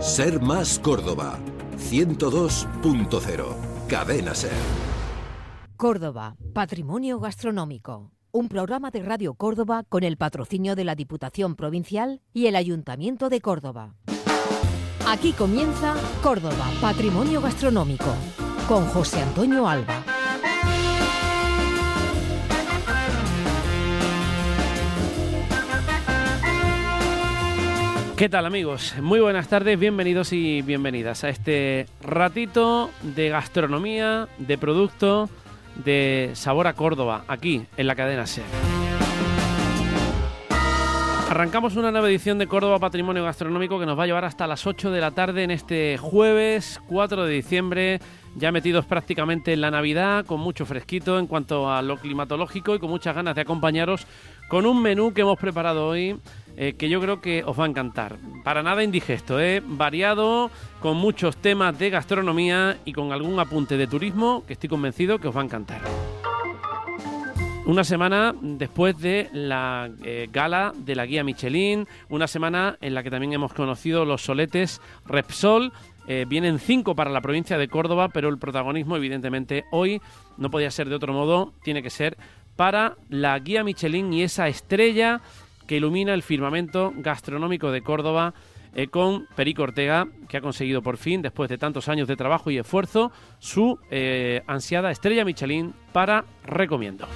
Ser Más Córdoba, 102.0, Cadena Ser. Córdoba, Patrimonio Gastronómico. Un programa de Radio Córdoba con el patrocinio de la Diputación Provincial y el Ayuntamiento de Córdoba. Aquí comienza Córdoba, Patrimonio Gastronómico, con José Antonio Alba. ¿Qué tal, amigos? Muy buenas tardes, bienvenidos y bienvenidas a este ratito de gastronomía, de producto, de sabor a Córdoba, aquí en la cadena SER. Arrancamos una nueva edición de Córdoba Patrimonio Gastronómico que nos va a llevar hasta las 8 de la tarde en este jueves 4 de diciembre, ya metidos prácticamente en la Navidad, con mucho fresquito en cuanto a lo climatológico y con muchas ganas de acompañaros con un menú que hemos preparado hoy que yo creo que os va a encantar. Para nada indigesto, variado, con muchos temas de gastronomía y con algún apunte de turismo que estoy convencido que os va a encantar. Una semana después de la gala de la guía Michelin, una semana en la que también hemos conocido los soletes Repsol. Vienen 5 para la provincia de Córdoba, pero el protagonismo, evidentemente, hoy no podía ser de otro modo, tiene que ser para la guía Michelin y esa estrella que ilumina el firmamento gastronómico de Córdoba con Perico Ortega, que ha conseguido por fin, después de tantos años de trabajo y esfuerzo, su ansiada estrella Michelin para Recomiendo.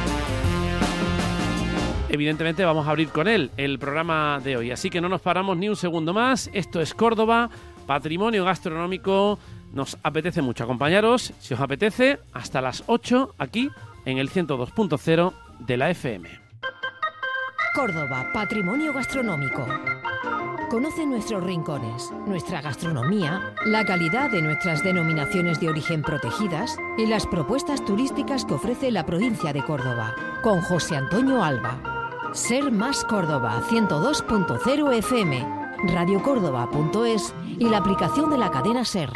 Evidentemente vamos a abrir con él el programa de hoy, así que no nos paramos ni un segundo más. Esto es Córdoba, Patrimonio Gastronómico. Nos apetece mucho acompañaros, si os apetece, hasta las 8 aquí en el 102.0 de la FM. Córdoba, Patrimonio Gastronómico. Conoce nuestros rincones, nuestra gastronomía, la calidad de nuestras denominaciones de origen protegidas y las propuestas turísticas que ofrece la provincia de Córdoba. Con José Antonio Alba. Ser Más Córdoba, 102.0 FM, radiocórdoba.es y la aplicación de la cadena SER.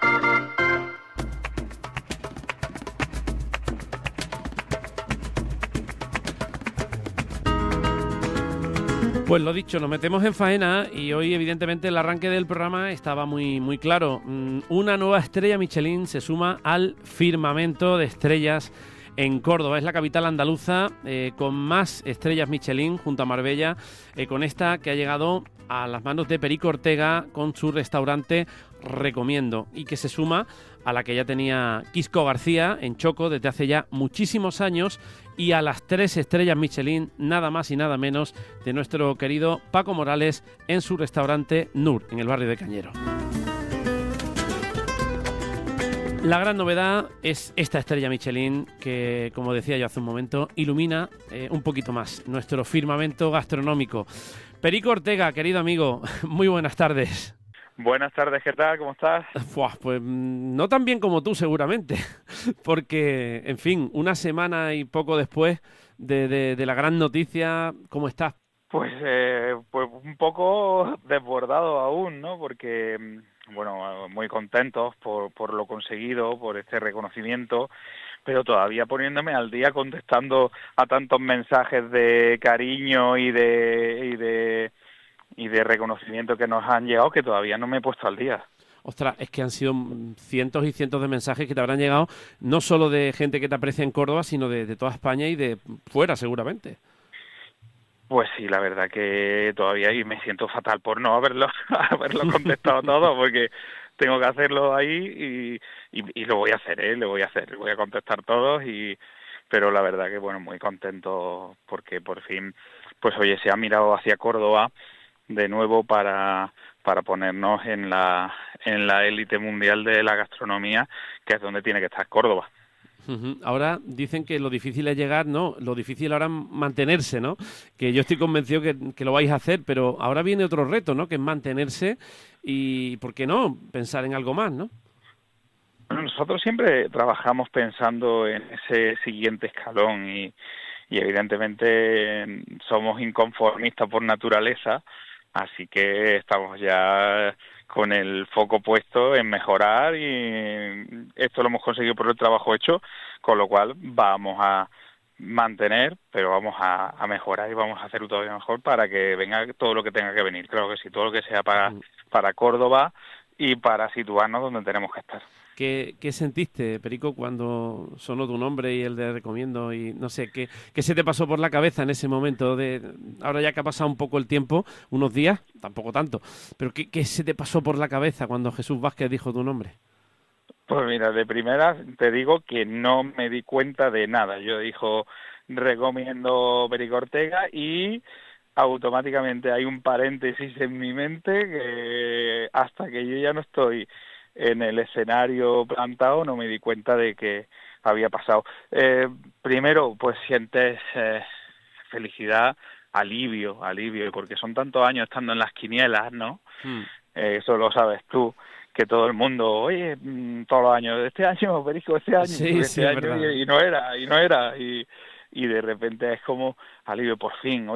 Pues lo dicho, nos metemos en faena y hoy evidentemente el arranque del programa estaba muy claro. Una nueva estrella Michelin se suma al firmamento de estrellas en Córdoba. Es la capital andaluza con más estrellas Michelin junto a Marbella, con esta que ha llegado a las manos de Perico Ortega con su restaurante Recomiendo y que se suma a la que ya tenía Quisco García en Choco desde hace ya muchísimos años y a las 3 estrellas Michelin, nada más y nada menos, de nuestro querido Paco Morales en su restaurante Nur, en el barrio de Cañero. La gran novedad es esta estrella Michelin que, como decía yo hace un momento, ilumina un poquito más nuestro firmamento gastronómico. Perico Ortega, querido amigo, muy buenas tardes. Buenas tardes, ¿qué tal? ¿Cómo estás? Pues no tan bien como tú seguramente, porque, en fin, una semana y poco después de la gran noticia, ¿cómo estás? Pues un poco desbordado aún, ¿no? Porque, bueno, muy contentos por lo conseguido, por este reconocimiento, pero todavía poniéndome al día contestando a tantos mensajes de cariño y de reconocimiento que nos han llegado que todavía no me he puesto al día. Ostras, es que han sido cientos y cientos de mensajes que te habrán llegado, no solo de gente que te aprecia en Córdoba, sino de toda España y de fuera, seguramente. Pues sí, la verdad que todavía y me siento fatal por no haberlo contestado todo, porque tengo que hacerlo ahí y lo voy a hacer, voy a contestar todos pero la verdad que bueno, muy contento porque por fin, pues oye, se ha mirado hacia Córdoba de nuevo para ponernos en la élite mundial de la gastronomía, que es donde tiene que estar Córdoba. Ahora dicen que lo difícil es llegar, ¿no? Lo difícil ahora es mantenerse, ¿no? Que yo estoy convencido que lo vais a hacer, pero ahora viene otro reto, ¿no? Que es mantenerse y, ¿por qué no?, pensar en algo más, ¿no? Bueno, nosotros siempre trabajamos pensando en ese siguiente escalón y evidentemente somos inconformistas por naturaleza, así que estamos ya con el foco puesto en mejorar y esto lo hemos conseguido por el trabajo hecho, con lo cual vamos a mantener, pero vamos a mejorar y vamos a hacerlo todavía mejor para que venga todo lo que tenga que venir. Claro que sí, todo lo que sea para Córdoba y para situarnos donde tenemos que estar. ¿Qué sentiste, Perico, cuando sonó tu nombre y el de Recomiendo? Y no sé, ¿qué se te pasó por la cabeza en ese momento? Ahora ya que ha pasado un poco el tiempo, unos días, tampoco tanto, pero ¿qué se te pasó por la cabeza cuando Jesús Vázquez dijo tu nombre? Pues mira, de primera te digo que no me di cuenta de nada. Yo dijo Recomiendo Perico Ortega y automáticamente hay un paréntesis en mi mente que hasta que yo ya no estoy en el escenario plantado no me di cuenta de que había pasado. Primero, pues sientes felicidad, alivio, porque son tantos años estando en las quinielas, ¿no? Eso lo sabes tú, que todo el mundo, oye, todos los años, este año, Perico, este año, sí, este año, verdad. y no era, y de repente es como alivio, por fin,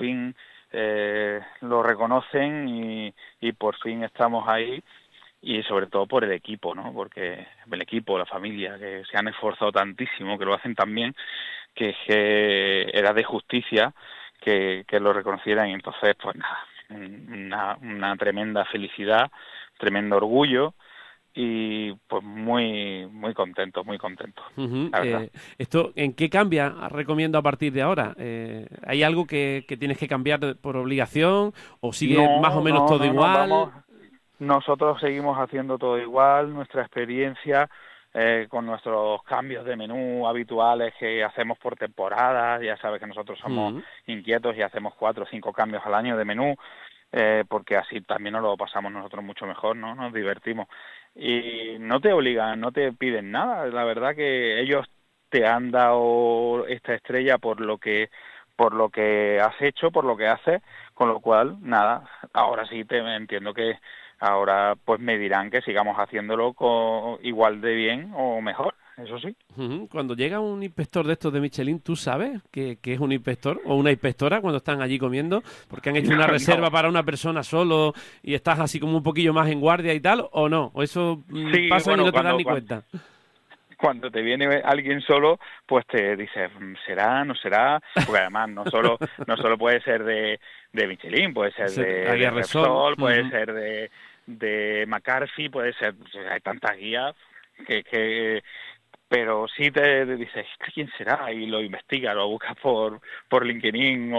lo reconocen y por fin estamos ahí. Y sobre todo por el equipo, ¿no? Porque el equipo, la familia, que se han esforzado tantísimo, que lo hacen tan bien, que era de justicia que lo reconocieran. Y entonces, pues nada, una tremenda felicidad, tremendo orgullo y pues muy contento, muy contento. Uh-huh. La verdad. ¿Esto en qué cambia? Recomiendo a partir de ahora. ¿Hay algo que tienes que cambiar por obligación o sigue más o menos todo igual? Vamos. Nosotros seguimos haciendo todo igual, nuestra experiencia con nuestros cambios de menú habituales que hacemos por temporada. Ya sabes que nosotros somos inquietos y hacemos 4 o 5 cambios al año de menú, porque así también nos lo pasamos nosotros mucho mejor, ¿no? Nos divertimos. Y no te obligan, no te piden nada. La verdad que ellos te han dado esta estrella por lo que has hecho, por lo que haces, con lo cual, nada, ahora sí te entiendo que ahora pues me dirán que sigamos haciéndolo igual de bien o mejor, eso sí. Cuando llega un inspector de estos de Michelin, ¿tú sabes que es un inspector o una inspectora cuando están allí comiendo? Porque han hecho una reserva para una persona solo y estás así como un poquillo más en guardia y tal, ¿o no? ¿O eso pasa y no te das ni cuenta? Cuando te viene alguien solo, pues te dices, ¿será, no será? Porque además no solo puede ser de Michelin, puede ser de Repsol, puede ser de McCarthy, puede ser, hay tantas guías que pero sí te dices, ¿quién será? Y lo investigas, lo buscas por LinkedIn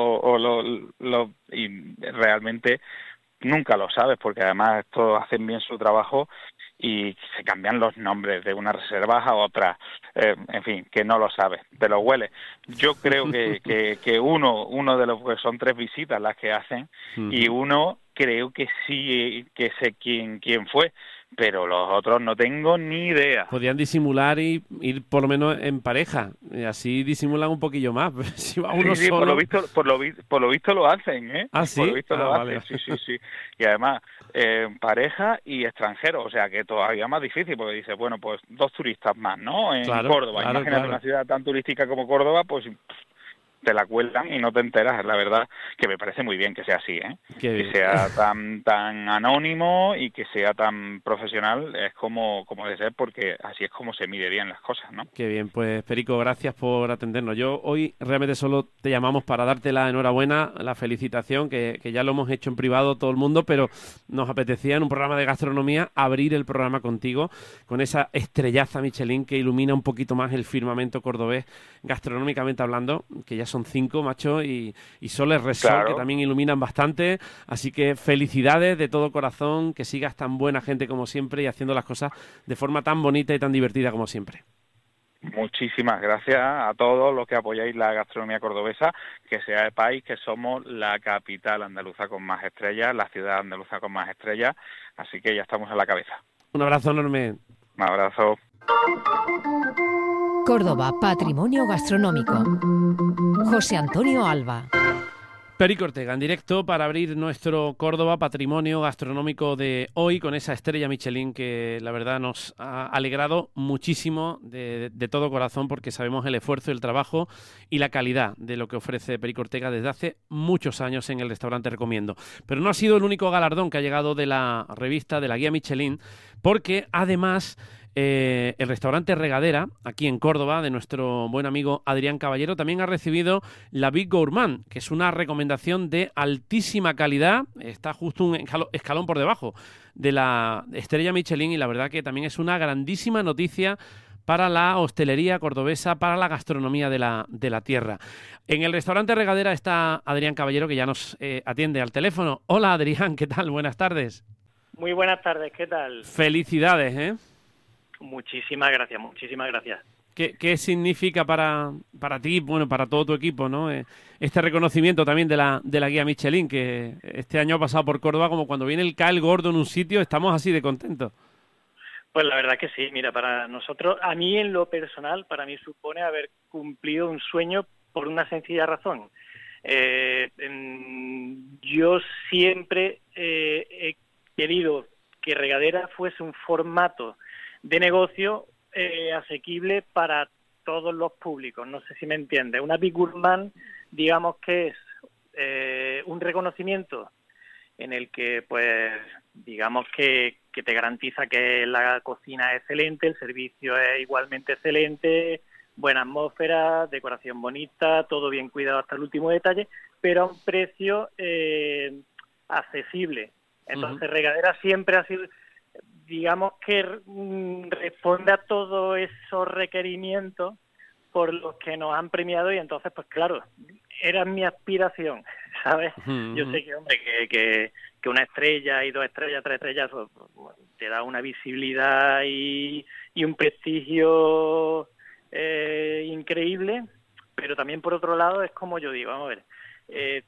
y realmente nunca lo sabes, porque además todos hacen bien su trabajo y se cambian los nombres de una reserva a otra, en fin, que no lo sabes, te lo hueles. Yo creo que uno de los, pues son 3 visitas las que hacen, y uno creo que sí, que sé quién fue, pero los otros no tengo ni idea. Podrían disimular y ir por lo menos en pareja, y así disimulan un poquillo más. Si va uno sí, solo... por lo visto lo hacen, ¿eh? ¿Ah, sí? Por lo visto lo vale. hacen, sí. Y además, pareja y extranjero, o sea que todavía más difícil, porque dice, bueno, pues 2 turistas más, ¿no? En Córdoba. Imagínate una ciudad tan turística como Córdoba, pues te la cuelgan y no te enteras. La verdad que me parece muy bien que sea así, ¿eh? Que sea tan anónimo y que sea tan profesional, es como debe ser, porque así es como se mide bien las cosas, ¿no? Qué bien, pues Perico, gracias por atendernos. Yo hoy realmente solo te llamamos para darte la enhorabuena, la felicitación, que ya lo hemos hecho en privado todo el mundo, pero nos apetecía en un programa de gastronomía abrir el programa contigo, con esa estrellaza Michelin que ilumina un poquito más el firmamento cordobés, gastronómicamente hablando, que ya son 5, macho, y Soles Repsol, claro, que también iluminan bastante. Así que felicidades de todo corazón, que sigas tan buena gente como siempre y haciendo las cosas de forma tan bonita y tan divertida como siempre. Muchísimas gracias a todos los que apoyáis la gastronomía cordobesa, que sepáis que somos la capital andaluza con más estrellas, la ciudad andaluza con más estrellas, así que ya estamos en la cabeza. Un abrazo enorme. Un abrazo. Córdoba, patrimonio gastronómico. José Antonio Alba. Perico Ortega, en directo para abrir nuestro Córdoba Patrimonio Gastronómico de hoy con esa estrella Michelin que la verdad nos ha alegrado muchísimo de todo corazón, porque sabemos el esfuerzo, el trabajo y la calidad de lo que ofrece Perico Ortega desde hace muchos años en el restaurante Recomiendo. Pero no ha sido el único galardón que ha llegado de la revista, de la guía Michelin, porque además el restaurante Regadera, aquí en Córdoba, de nuestro buen amigo Adrián Caballero, también ha recibido la Big Gourmand, que es una recomendación de altísima calidad. Está justo un escalón por debajo de la estrella Michelin, y la verdad que también es una grandísima noticia para la hostelería cordobesa, para la gastronomía de la tierra. En el restaurante Regadera está Adrián Caballero, que ya nos atiende al teléfono. Hola, Adrián, ¿qué tal? Buenas tardes. Muy buenas tardes, ¿qué tal? Felicidades, ¿eh? Muchísimas gracias, muchísimas gracias. ¿Qué significa para ti, bueno, para todo tu equipo, ¿no? Este reconocimiento también de la guía Michelin, que este año ha pasado por Córdoba, como cuando viene cae el gordo en un sitio, estamos así de contentos. Pues la verdad que sí, mira, para nosotros, a mí en lo personal, para mí supone haber cumplido un sueño por una sencilla razón. Yo siempre he querido que Regadera fuese un formato de negocio asequible para todos los públicos, no sé si me entiendes. Una Big Gourmand, digamos que es un reconocimiento en el que, pues, digamos que te garantiza que la cocina es excelente, el servicio es igualmente excelente, buena atmósfera, decoración bonita, todo bien cuidado hasta el último detalle, pero a un precio accesible. Entonces, Regadera siempre ha sido, digamos que responde a todos esos requerimientos por los que nos han premiado, y entonces, pues claro, era mi aspiración, ¿sabes? Yo sé que, hombre, que una estrella y 2 estrellas, 3 estrellas, pues, te da una visibilidad y un prestigio increíble, pero también por otro lado es como yo digo, vamos a ver,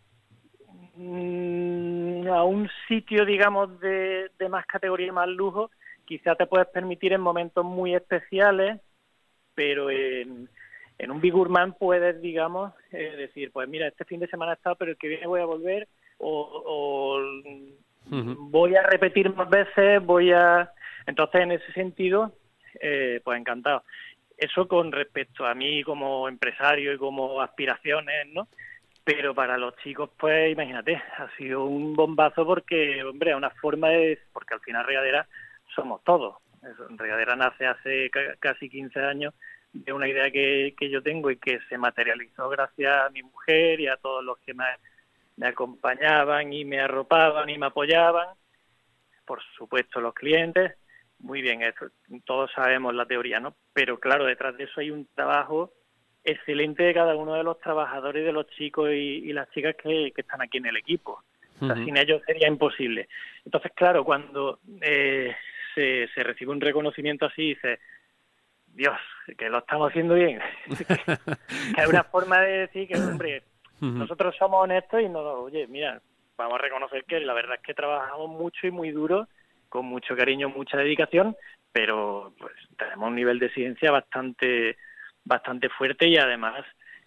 a un sitio, digamos, de más categoría y más lujo, quizá te puedes permitir en momentos muy especiales, pero en un Big Gourmand puedes, digamos, decir, pues mira, este fin de semana he estado, pero el que viene voy a volver, o voy a repetir más veces, Entonces, en ese sentido, pues encantado. Eso con respecto a mí como empresario y como aspiraciones, ¿no? Pero para los chicos, pues imagínate, ha sido un bombazo porque, hombre, es una forma porque al final Regadera somos todos. Regadera nace hace casi 15 años de una idea que yo tengo y que se materializó gracias a mi mujer y a todos los que me acompañaban y me arropaban y me apoyaban. Por supuesto, los clientes. Muy bien, todos sabemos la teoría, ¿no? Pero claro, detrás de eso hay un trabajo excelente de cada uno de los trabajadores, de los chicos y las chicas que están aquí en el equipo. O sea, sin ellos sería imposible. Entonces, claro, cuando se recibe un reconocimiento así, dices, Dios, que lo estamos haciendo bien. Que hay una forma de decir que, hombre, nosotros somos honestos y oye, mira, vamos a reconocer que la verdad es que trabajamos mucho y muy duro, con mucho cariño, mucha dedicación, pero pues tenemos un nivel de exigencia bastante fuerte y además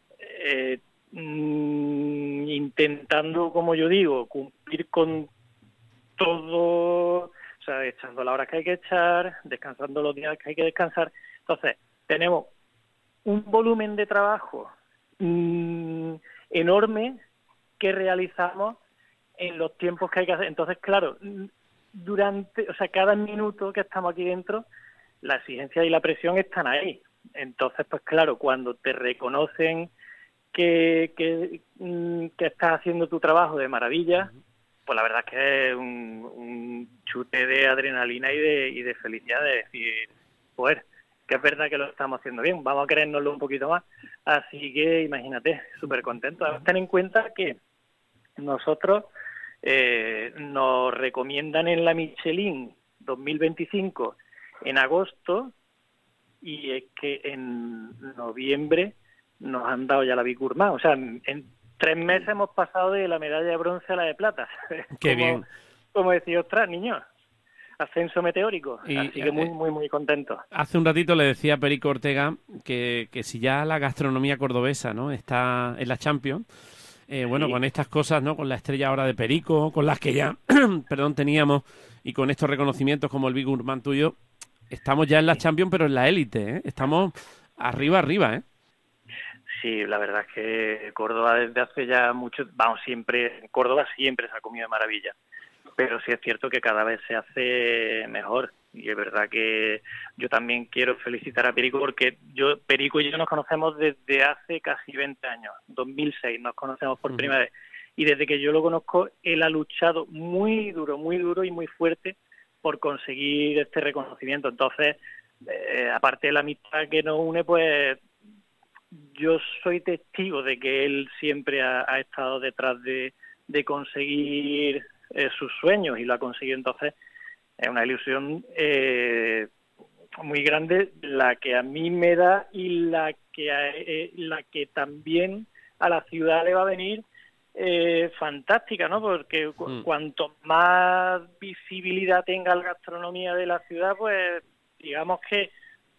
intentando, como yo digo, cumplir con todo, o sea, echando las horas que hay que echar, descansando los días que hay que descansar. Entonces, tenemos un volumen de trabajo enorme que realizamos en los tiempos que hay que hacer. Entonces, claro, cada minuto que estamos aquí dentro, la exigencia y la presión están ahí. Entonces, pues claro, cuando te reconocen que estás haciendo tu trabajo de maravilla, pues la verdad es que es un chute de adrenalina y de felicidad de decir, pues, que es verdad que lo estamos haciendo bien, vamos a creérnoslo un poquito más. Así que imagínate, súper contento. Ten en cuenta que nosotros nos recomiendan en la Michelin 2025 en agosto, y es que en noviembre nos han dado ya la Big Gourmand. O sea, en 3 meses hemos pasado de la medalla de bronce a la de plata. Qué bien. Como decía, ostras, niños, ascenso meteórico. Así que muy, muy, muy contento. Hace un ratito le decía a Perico Ortega que si ya la gastronomía cordobesa, ¿no?, está en la Champions, bueno, con estas cosas, ¿no?, con la estrella ahora de Perico, con las que ya teníamos, y con estos reconocimientos como el Big Gourmand tuyo, estamos ya en la Champions, pero en la élite, ¿eh? Estamos arriba, ¿eh? Sí, la verdad es que Córdoba desde hace ya mucho, Córdoba siempre se ha comido de maravilla. pero sí es cierto que cada vez se hace mejor. Y es verdad que yo también quiero felicitar a Perico, porque Perico y yo nos conocemos desde hace casi 20 años, 2006 nos conocemos por primera vez. Y desde que yo lo conozco, él ha luchado muy duro y muy fuerte por conseguir este reconocimiento. Entonces, aparte de la amistad que nos une, pues yo soy testigo de que él siempre ha estado detrás de conseguir sus sueños, y lo ha conseguido. Entonces es una ilusión muy grande la que a mí me da, y la que también a la ciudad le va a venir fantástica, ¿no? Porque cuanto más visibilidad tenga la gastronomía de la ciudad, pues digamos que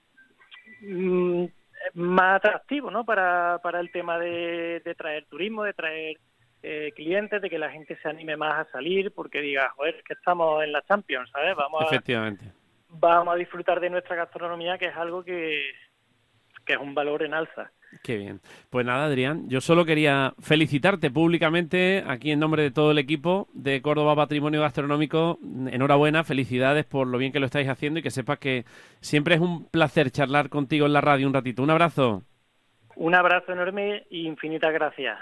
más atractivo, ¿no? Para el tema de traer turismo, de traer clientes, de que la gente se anime más a salir, porque diga, joder, es que estamos en la Champions, ¿sabes? Efectivamente. Vamos a disfrutar de nuestra gastronomía, que es algo que es un valor en alza. Qué bien. Pues nada, Adrián, yo solo quería felicitarte públicamente aquí en nombre de todo el equipo de Córdoba Patrimonio Gastronómico. Enhorabuena, felicidades por lo bien que lo estáis haciendo, y que sepas que siempre es un placer charlar contigo en la radio un ratito. Un abrazo. Un abrazo enorme y infinitas gracias.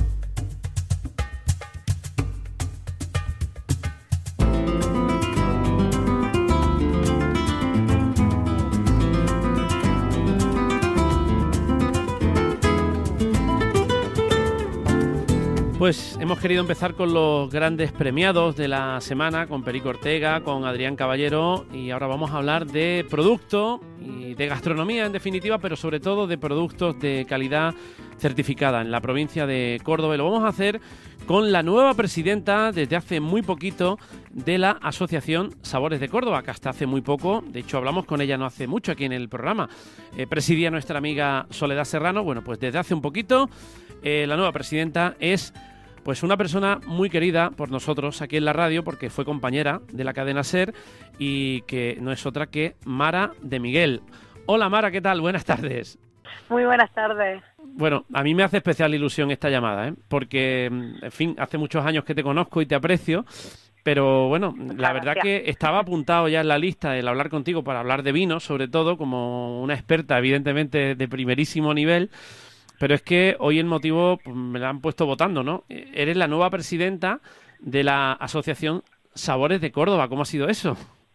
Pues hemos querido empezar con los grandes premiados de la semana, con Perico Ortega, con Adrián Caballero, y ahora vamos a hablar de producto y de gastronomía en definitiva, pero sobre todo de productos de calidad certificada en la provincia de Córdoba. Y lo vamos a hacer con la nueva presidenta desde hace muy poquito de la Asociación Sabores de Córdoba, que hasta hace muy poco, de hecho hablamos con ella no hace mucho aquí en el programa, presidía nuestra amiga Soledad Serrano. Bueno, pues desde hace un poquito la nueva presidenta es pues una persona muy querida por nosotros aquí en la radio, porque fue compañera de la cadena SER, y que no es otra que Mara de Miguel. Hola Mara, ¿qué tal? Buenas tardes. Muy buenas tardes. Bueno, a mí me hace especial ilusión esta llamada, porque, en fin, hace muchos años que te conozco y te aprecio, pero bueno, la verdad que estaba apuntado ya en la lista el hablar contigo para hablar de vino, sobre todo, como una experta, evidentemente, de primerísimo nivel. Pero es que hoy el motivo pues, me la han puesto votando, ¿no? Eres la nueva presidenta de la Asociación Sabores de Córdoba. ¿Cómo ha sido eso?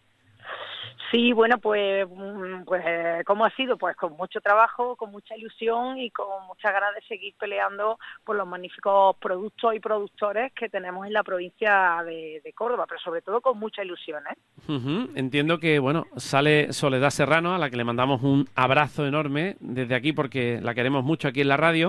Sí, bueno, pues ¿cómo ha sido? Pues con mucho trabajo, con mucha ilusión y con muchas ganas de seguir peleando por los magníficos productos y productores que tenemos en la provincia de Córdoba, pero sobre todo con mucha ilusión, ¿eh? Entiendo que, bueno, sale Soledad Serrano, a la que le mandamos un abrazo enorme desde aquí porque la queremos mucho aquí en la radio.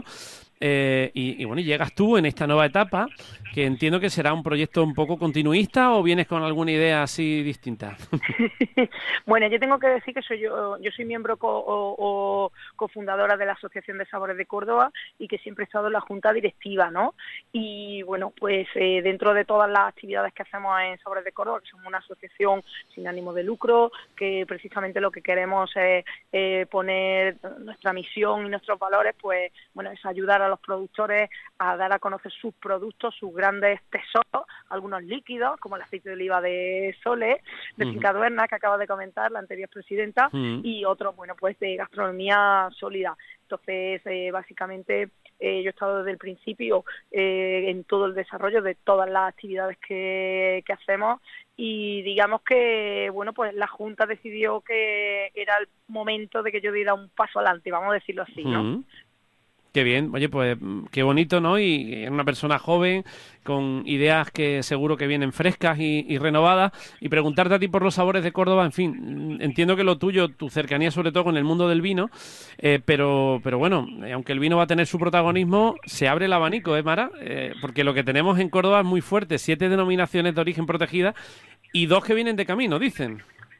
Y bueno, llegas tú en esta nueva etapa, que entiendo que será un proyecto un poco continuista, ¿o vienes con alguna idea así distinta? Bueno, yo tengo que decir que yo soy miembro o cofundadora de la Asociación de Sabores de Córdoba, y que siempre he estado en la junta directiva, ¿no? Y bueno, pues dentro de todas las actividades que hacemos en Sabores de Córdoba, que somos una asociación sin ánimo de lucro, que precisamente lo que queremos es poner nuestra misión y nuestros valores, pues bueno, es ayudar a los productores a dar a conocer sus productos, sus grandes tesoros, algunos líquidos, como el aceite de oliva de Sole, de Finca Duerna, que acaba de comentar la anterior presidenta, y otros, bueno, pues de gastronomía sólida. Entonces, básicamente, yo he estado desde el principio en todo el desarrollo de todas las actividades que hacemos, y digamos que, bueno, pues la Junta decidió que era el momento de que yo diera un paso adelante, vamos a decirlo así, ¿no? Qué bien, oye, pues qué bonito, ¿no? Y es una persona joven, con ideas que seguro que vienen frescas y renovadas. Y preguntarte a ti por los sabores de Córdoba, en fin, entiendo que lo tuyo, tu cercanía sobre todo con el mundo del vino, pero bueno, aunque el vino va a tener su protagonismo, se abre el abanico, Mara? Porque lo que tenemos en Córdoba es muy fuerte, 7 denominaciones de origen protegidas y 2 que vienen de camino, dicen.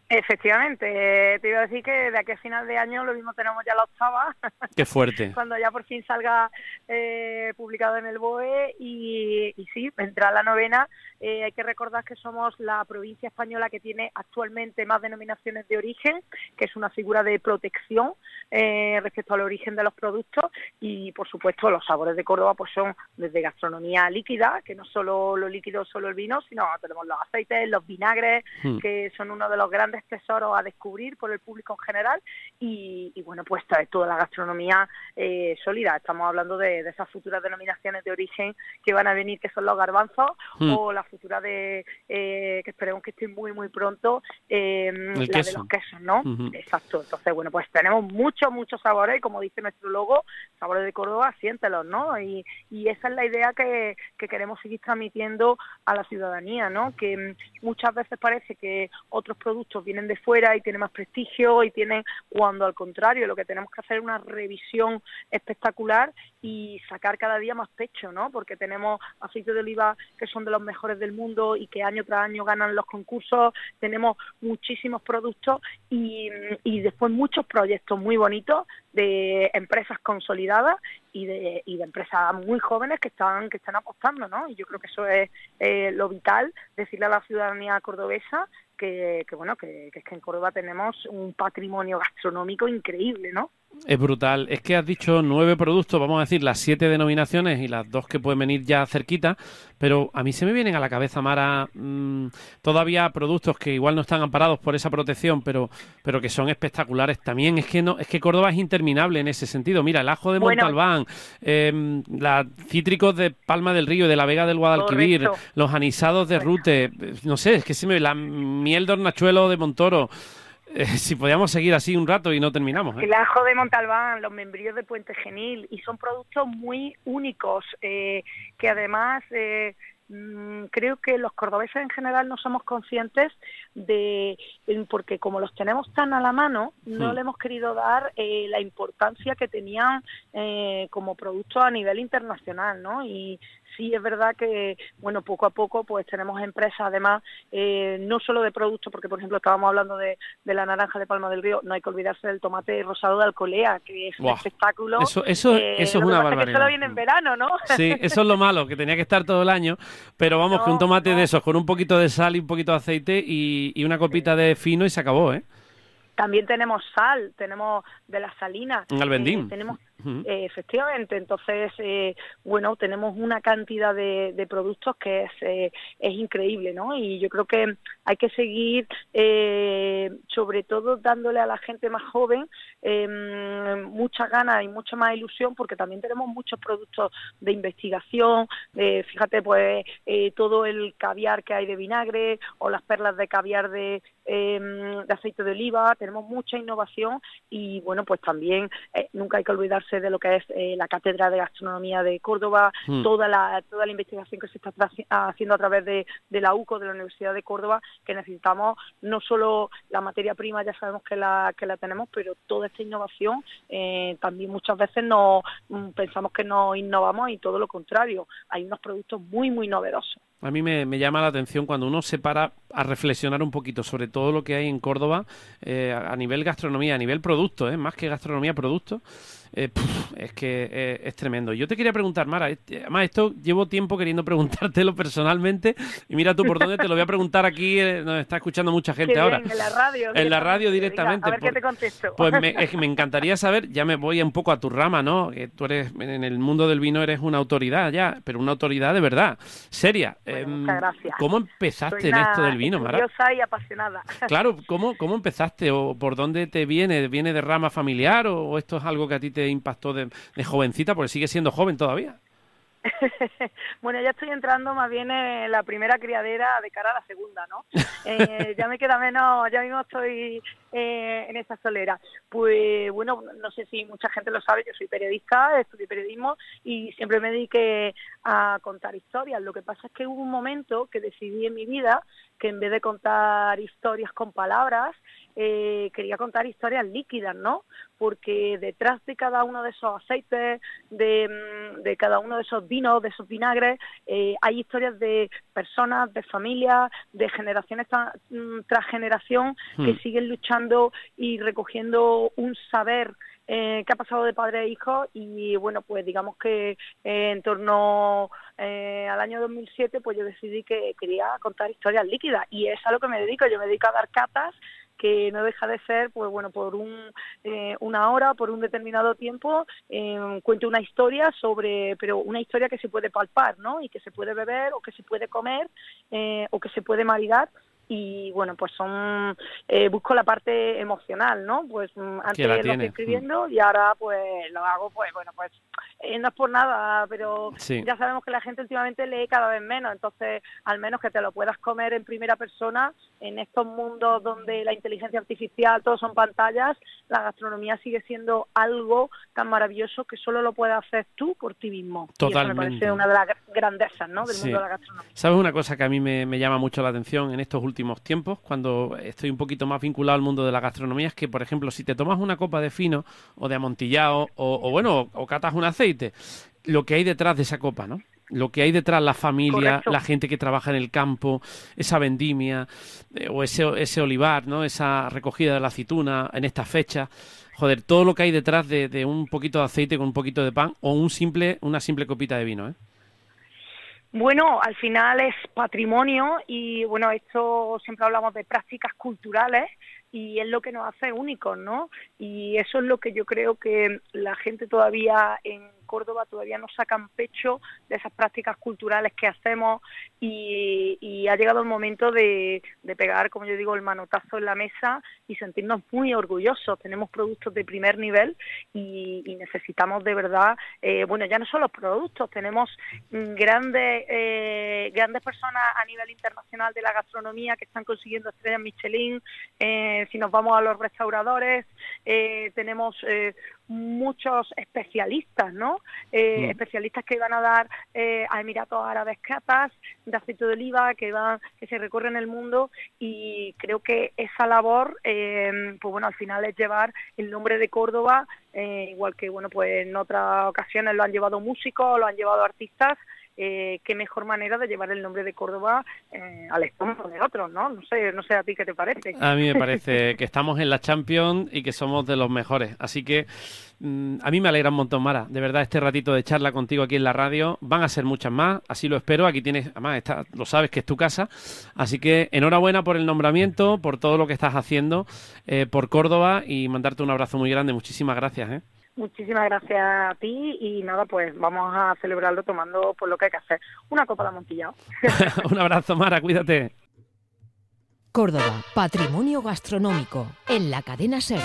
Efectivamente, te iba a decir que de aquí a final de año lo mismo tenemos ya la octava. Qué fuerte. Cuando ya por fin salga publicado en el BOE y sí, vendrá la novena. Hay que recordar que somos la provincia española que tiene actualmente más denominaciones de origen, que es una figura de protección respecto al origen de los productos, y por supuesto los sabores de Córdoba pues son desde gastronomía líquida, que no solo lo líquido, solo el vino, sino tenemos los aceites, los vinagres, que son uno de los grandes tesoros a descubrir por el público en general, y bueno, pues toda la gastronomía sólida. Estamos hablando de esas futuras denominaciones de origen que van a venir, que son los garbanzos, o la futura que esperemos que esté muy muy pronto, la queso. de los quesos, ¿no? Exacto. Entonces, bueno, pues tenemos muchos sabores, y como dice nuestro logo, sabores de Córdoba, siéntelos, ¿no? Y esa es la idea que queremos seguir transmitiendo a la ciudadanía, ¿no? Que muchas veces parece que otros productos vienen de fuera y tienen más prestigio y tienen, cuando al contrario, lo que tenemos que hacer es una revisión espectacular y sacar cada día más pecho, ¿no? Porque tenemos aceites de oliva que son de los mejores del mundo y que año tras año ganan los concursos, tenemos muchísimos productos y después muchos proyectos muy bonitos de empresas consolidadas y de empresas muy jóvenes que están apostando, ¿no? Y yo creo que eso es lo vital, decirle a la ciudadanía cordobesa que es que en Córdoba tenemos un patrimonio gastronómico increíble, ¿no? Es brutal. Es que has dicho 9 productos, vamos a decir las 7 denominaciones y las 2 que pueden venir ya cerquita, pero a mí se me vienen a la cabeza, Mara, todavía productos que igual no están amparados por esa protección, pero que son espectaculares también. Es que Córdoba es interminable en ese sentido. Mira, el ajo de Montalbán, los cítricos de Palma del Río y de la Vega del Guadalquivir, correcto, los anisados de Rute, no sé, es que la miel de hornachuelo de Montoro. Si podíamos seguir así un rato y no terminamos, ¿eh? El ajo de Montalbán, los membrillos de Puente Genil, y son productos muy únicos, que además creo que los cordobeses en general no somos conscientes porque como los tenemos tan a la mano, no le hemos querido dar la importancia que tenían como productos a nivel internacional, ¿no? Y sí es verdad que, bueno, poco a poco pues tenemos empresas, además, no solo de productos, porque por ejemplo estábamos hablando de la naranja de Palma del Río, no hay que olvidarse del tomate rosado de Alcolea, que es un espectáculo. Eso es una barbaridad. Que solo viene en verano, ¿no? Sí, eso es lo malo, que tenía que estar todo el año, pero vamos, que un tomate de esos, con un poquito de sal y un poquito de aceite y una copita de fino y se acabó, ¿eh? También tenemos sal, tenemos de la salina. En Albendín. Tenemos efectivamente, entonces, tenemos una cantidad de productos que es increíble, ¿no? Y yo creo que hay que seguir, sobre todo dándole a la gente más joven muchas ganas y mucha más ilusión, porque también tenemos muchos productos de investigación, fíjate, pues todo el caviar que hay de vinagre o las perlas de caviar de aceite de oliva, tenemos mucha innovación y, bueno, pues también nunca hay que olvidarse de lo que es la Cátedra de Gastronomía de Córdoba, toda la investigación que se está haciendo a través de la UCO, de la Universidad de Córdoba, que necesitamos no solo la materia prima, ya sabemos que la tenemos, pero toda esta innovación también muchas veces pensamos que no innovamos y todo lo contrario, hay unos productos muy, muy novedosos. A mí me llama la atención cuando uno se para a reflexionar un poquito sobre todo lo que hay en Córdoba a nivel gastronomía, a nivel producto, más que gastronomía, producto. Es que es tremendo. Yo te quería preguntar, Mara, además esto llevo tiempo queriendo preguntártelo personalmente y mira tú por dónde te lo voy a preguntar aquí, nos está escuchando mucha gente Qué ahora. Bien, en la radio. En la radio directamente. A ver qué te contesto. Pues es que me encantaría saber, ya me voy un poco a tu rama, ¿no? Que tú eres, en el mundo del vino eres una autoridad ya, pero una autoridad de verdad, seria. Bueno, muchas gracias. ¿Cómo empezaste Soy en esto del vino, Mara? Curiosa y apasionada. Claro, ¿cómo empezaste o por dónde te viene? ¿Viene de rama familiar o esto es algo que a ti te impactó de jovencita? Porque sigue siendo joven todavía. Bueno, ya estoy entrando más bien en la primera criadera de cara a la segunda, ¿no? Ya me queda menos, ya mismo estoy en esa solera. Pues bueno, no sé si mucha gente lo sabe, yo soy periodista, estudié periodismo y siempre me dediqué a contar historias. Lo que pasa es que hubo un momento que decidí en mi vida que en vez de contar historias con palabras, quería contar historias líquidas, ¿no? Porque detrás de cada uno de esos aceites, de cada uno de esos vinos, de esos vinagres, hay historias de personas, de familias, de generaciones tras generación que siguen luchando y recogiendo un saber que ha pasado de padre a hijo. Y bueno, pues digamos que en torno al año 2007 pues yo decidí que quería contar historias líquidas, y es a lo que me dedico. Yo me dedico a dar catas, que no deja de ser, pues bueno, por una hora, por un determinado tiempo, cuento una historia pero una historia que se puede palpar, ¿no? Y que se puede beber, o que se puede comer, o que se puede maridar. Y bueno, pues busco la parte emocional, ¿no? Pues antes lo estoy escribiendo y ahora pues lo hago, pues bueno, pues no es por nada, pero ya sabemos que la gente últimamente lee cada vez menos, entonces al menos que te lo puedas comer en primera persona, en estos mundos donde la inteligencia artificial, todo son pantallas, la gastronomía sigue siendo algo tan maravilloso que solo lo puedes hacer tú por ti mismo. Totalmente. Y eso me parece una de las grandezas, ¿no?, del mundo de la gastronomía. ¿Sabes una cosa que a mí me llama mucho la atención en estos últimos tiempos, cuando estoy un poquito más vinculado al mundo de la gastronomía? Es que, por ejemplo, si te tomas una copa de fino o de amontillado o catas un aceite, lo que hay detrás de esa copa, ¿no? Lo que hay detrás, la familia, correcto, la gente que trabaja en el campo, esa vendimia o ese olivar, ¿no? Esa recogida de la aceituna en esta fecha. Joder, todo lo que hay detrás de un poquito de aceite con un poquito de pan o una simple copita de vino, ¿eh? Bueno, al final es patrimonio y, bueno, esto siempre hablamos de prácticas culturales y es lo que nos hace únicos, ¿no? Y eso es lo que yo creo que la gente todavía en Córdoba todavía no sacan pecho de esas prácticas culturales que hacemos, y ha llegado el momento de pegar, como yo digo, el manotazo en la mesa y sentirnos muy orgullosos. Tenemos productos de primer nivel y necesitamos de verdad, bueno, ya no solo productos, tenemos grandes personas a nivel internacional de la gastronomía que están consiguiendo estrellas Michelin. Si nos vamos a los restauradores, tenemos muchos especialistas, ¿no? Especialistas que van a dar a Emiratos Árabes catas de aceite de oliva que se recorren el mundo, y creo que esa labor, pues bueno, al final es llevar el nombre de Córdoba, igual que, bueno, pues en otras ocasiones lo han llevado músicos, lo han llevado artistas. Qué mejor manera de llevar el nombre de Córdoba al estómago de otros, ¿no? No sé a ti qué te parece. A mí me parece que estamos en la Champions y que somos de los mejores. Así que a mí me alegra un montón, Mara. De verdad, este ratito de charla contigo aquí en la radio. Van a ser muchas más, así lo espero. Aquí tienes, además, lo sabes que es tu casa. Así que enhorabuena por el nombramiento, por todo lo que estás haciendo por Córdoba, y mandarte un abrazo muy grande. Muchísimas gracias, ¿eh? Muchísimas gracias a ti, y nada, pues vamos a celebrarlo tomando por lo que hay que hacer, una copa de amontillado. Un abrazo, Mara, cuídate. Córdoba, patrimonio gastronómico, en la cadena SER.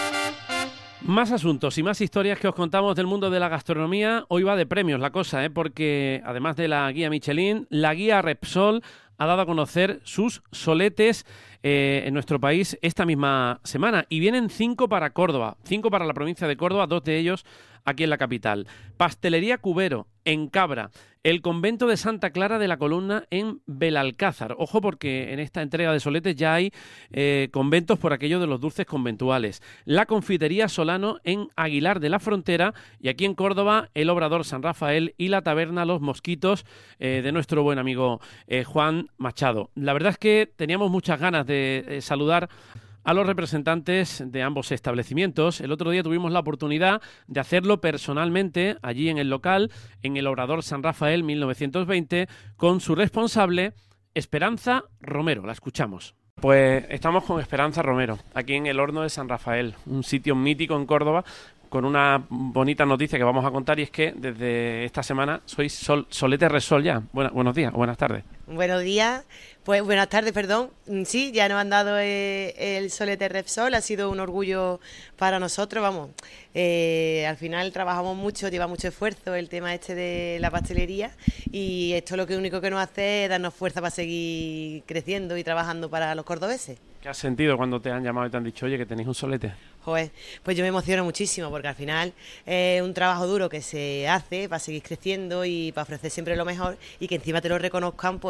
Más asuntos y más historias que os contamos del mundo de la gastronomía. Hoy va de premios la cosa, porque además de la guía Michelin, la guía Repsol ha dado a conocer sus soletes en nuestro país esta misma semana, y vienen 5 para Córdoba, 5 para la provincia de Córdoba, 2 de ellos aquí en la capital. Pastelería Cubero, en Cabra. El convento de Santa Clara de la Columna, en Belalcázar. Ojo, porque en esta entrega de soletes ya hay conventos por aquello de los dulces conventuales. La confitería Solano, en Aguilar de la Frontera. Y aquí en Córdoba, el Obrador San Rafael y la taberna Los Mosquitos de nuestro buen amigo Juan Machado. La verdad es que teníamos muchas ganas de saludar a los representantes de ambos establecimientos. El otro día tuvimos la oportunidad de hacerlo personalmente allí en el local, en el Obrador San Rafael 1920, con su responsable, Esperanza Romero. La escuchamos. Pues estamos con Esperanza Romero, aquí en el Horno de San Rafael, un sitio mítico en Córdoba, con una bonita noticia que vamos a contar, y es que desde esta semana sois solete Repsol ya. Buenos días o buenas tardes. Buenos días, pues buenas tardes, perdón. Sí, ya nos han dado el solete Repsol, ha sido un orgullo para nosotros, vamos. Al final trabajamos mucho, lleva mucho esfuerzo el tema este de la pastelería, y esto lo único que nos hace es darnos fuerza para seguir creciendo y trabajando para los cordobeses. ¿Qué has sentido cuando te han llamado y te han dicho, oye, que tenéis un solete? Joder, pues yo me emociono muchísimo, porque al final es un trabajo duro que se hace para seguir creciendo y para ofrecer siempre lo mejor, y que encima te lo reconozcan, pues